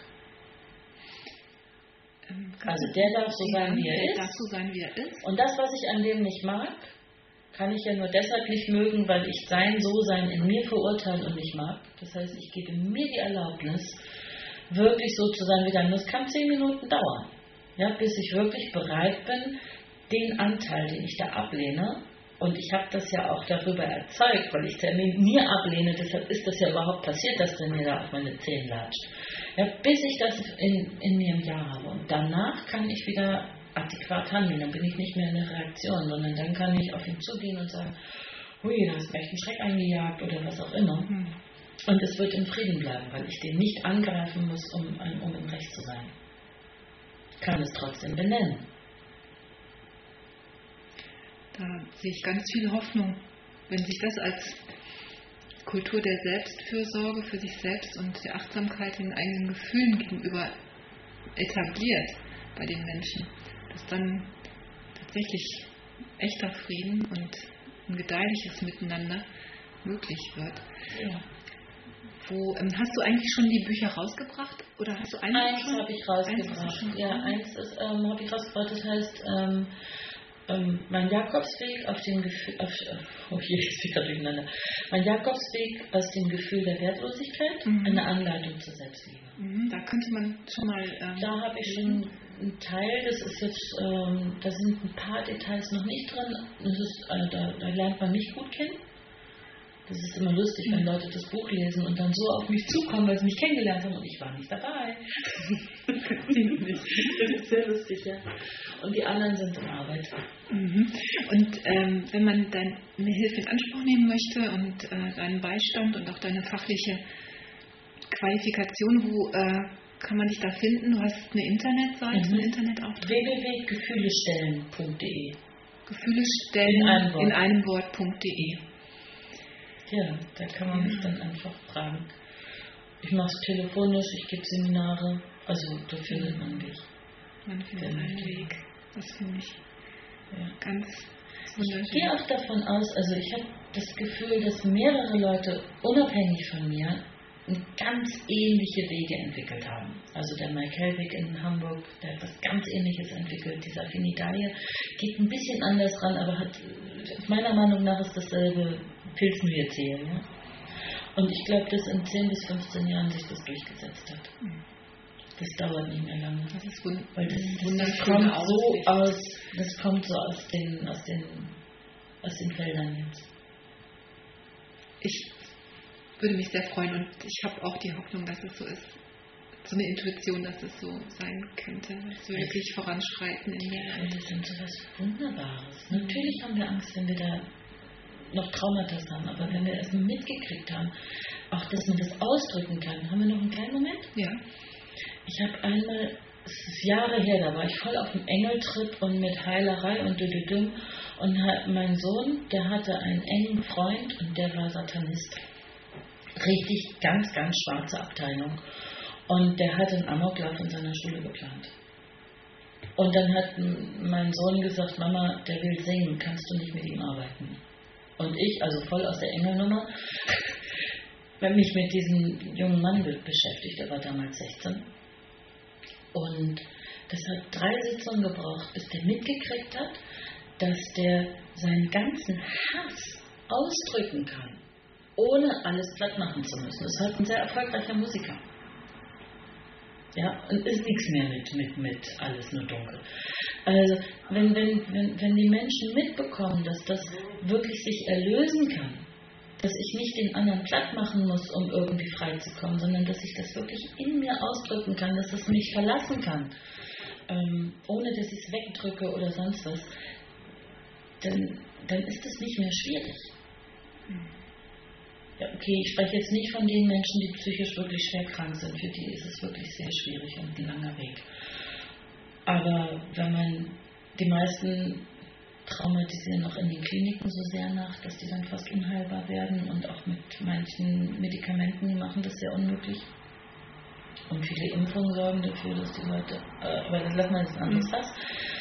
Also der darf so sein, wie er ist. Darf so sein, wie er ist. Und das, was ich an dem nicht mag, kann ich ja nur deshalb nicht mögen, weil ich sein So-Sein in mir verurteile und nicht mag. Das heißt, ich gebe mir die Erlaubnis, wirklich so zu sein wie der. Das kann zehn Minuten dauern, ja, bis ich wirklich bereit bin, den Anteil, den ich da ablehne, und ich habe das ja auch darüber erzeugt, weil ich es ja in mir ablehne, deshalb ist das ja überhaupt passiert, dass der mir da auf meine Zehen latscht. Ja, bis ich das in, in mir im Ja habe. Und danach kann ich wieder adäquat handeln. Dann bin ich nicht mehr in der Reaktion, sondern dann kann ich auf ihn zugehen und sagen, hui, da hast du echt einen Schreck eingejagt oder was auch immer. Mhm. Und es wird im Frieden bleiben, weil ich den nicht angreifen muss, um, um im Recht zu sein. Ich kann es trotzdem benennen. Da sehe ich ganz viel Hoffnung, wenn sich das als Kultur der Selbstfürsorge für sich selbst und der Achtsamkeit den eigenen Gefühlen gegenüber etabliert bei den Menschen, dass dann tatsächlich echter Frieden und ein gedeihliches Miteinander möglich wird. Ja. Wo, ähm, hast du eigentlich schon die Bücher rausgebracht? Oder hast du eins Eins habe ich rausgebracht. Eins ja, eins ähm, habe ich rausgebracht, das heißt ähm, ähm, mein Jakobsweg auf dem Gefühl, auf, oh je, ich bin gerade durcheinander. Mein Jakobsweg aus dem Gefühl der Wertlosigkeit, mhm. eine Anleitung zur Selbstliebe. Mhm, da könnte man schon mal... Ähm, da habe ich schon einen Teil, das ist jetzt, ähm, da sind ein paar Details noch nicht drin, das ist, äh, da, da lernt man mich gut kennen. Das ist immer lustig, wenn Leute das Buch lesen und dann so auf mich zukommen, weil sie mich kennengelernt haben und ich war nicht dabei. Das ist sehr lustig, ja. Und die anderen sind in Arbeit. Mhm. Und ähm, wenn man deine Hilfe in Anspruch nehmen möchte und äh, deinen Beistand und auch deine fachliche Qualifikation, wo äh, kann man dich da finden? Du hast eine Internetseite, mhm. einen Internetauftritt. w w w punkt gefühlestellen punkt de Gefühlestellen in einem Wort, in einem Wort .de. Ja, da kann man mich dann einfach fragen. Ich mache es telefonisch, ich gebe Seminare, also da findet man mich. Man findet einen Weg, das finde ich ja. ganz wunderschön. Ich gehe auch davon aus, also ich habe das Gefühl, dass mehrere Leute unabhängig von mir ganz ähnliche Wege entwickelt haben. Also der Mike Helwig in Hamburg, der hat was ganz Ähnliches entwickelt. Dieser Affinitalie geht ein bisschen anders ran, aber hat, meiner Meinung nach ist dasselbe Pilzmyzel. Ja? Und ich glaube, dass in zehn bis fünfzehn Jahren sich das durchgesetzt hat. Das dauert nicht mehr lange. Das ist wund Weil das, das, das wunderschöne kommt so Aussicht. aus, das kommt so aus den, aus den, aus den Feldern jetzt. Ich würde mich sehr freuen und ich habe auch die Hoffnung, dass es so ist. So eine Intuition, dass es so sein könnte, dass wir wirklich voranschreiten in der Ja, das sind so was Wunderbares. Natürlich haben wir Angst, wenn wir da noch Traumata haben, aber wenn wir es mitgekriegt haben, auch dass man das ausdrücken kann. Haben wir noch einen kleinen Moment? Ja. Ich habe einmal, es ist Jahre her, da war ich voll auf dem Engeltrip und mit Heilerei und düdüdüm und hat, mein Sohn, der hatte einen engen Freund und der war Satanist. Richtig ganz, ganz schwarze Abteilung. Und der hat einen Amoklauf in seiner Schule geplant. Und dann hat mein Sohn gesagt, Mama, der will singen, kannst du nicht mit ihm arbeiten? Und ich, also voll aus der Engelnummer, habe mich mit diesem jungen Mann beschäftigt, der war damals sechzehn. Und das hat drei Sitzungen gebraucht, bis der mitgekriegt hat, dass der seinen ganzen Hass ausdrücken kann, ohne alles platt machen zu müssen. Das ist halt ein sehr erfolgreicher Musiker. Ja, und ist nichts mehr mit, mit, mit alles nur dunkel. Also, wenn, wenn, wenn, wenn die Menschen mitbekommen, dass das wirklich sich erlösen kann, dass ich nicht den anderen platt machen muss, um irgendwie frei zu kommen, sondern dass ich das wirklich in mir ausdrücken kann, dass es mich verlassen kann, ähm, ohne dass ich es wegdrücke oder sonst was, dann, dann ist es nicht mehr schwierig. Ja, okay, ich spreche jetzt nicht von den Menschen, die psychisch wirklich schwer krank sind. Für die ist es wirklich sehr schwierig und ein langer Weg. Aber wenn man die meisten traumatisieren noch in den Kliniken so sehr nach, dass die dann fast unheilbar werden und auch mit manchen Medikamenten machen das sehr unmöglich. Und viele Impfungen sorgen dafür, dass die Leute, äh, aber das lässt man jetzt ein anderes Fass.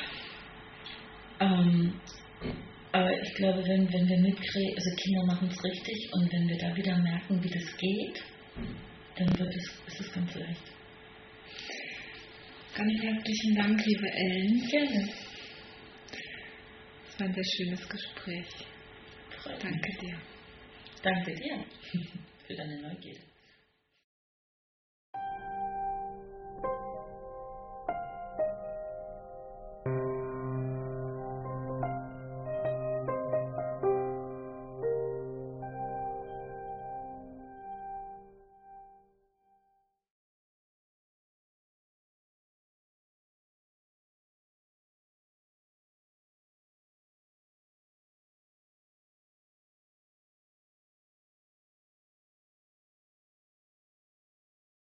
Ähm, aber ich glaube, wenn, wenn wir mitkriegen, also Kinder machen es richtig und wenn wir da wieder merken, wie das geht, dann wird es, ist es ganz leicht. Ganz herzlichen Dank, liebe Ellen. Gerne. Es war ein sehr schönes Gespräch. Freut mich. Danke dir. Danke dir für deine Neugierde.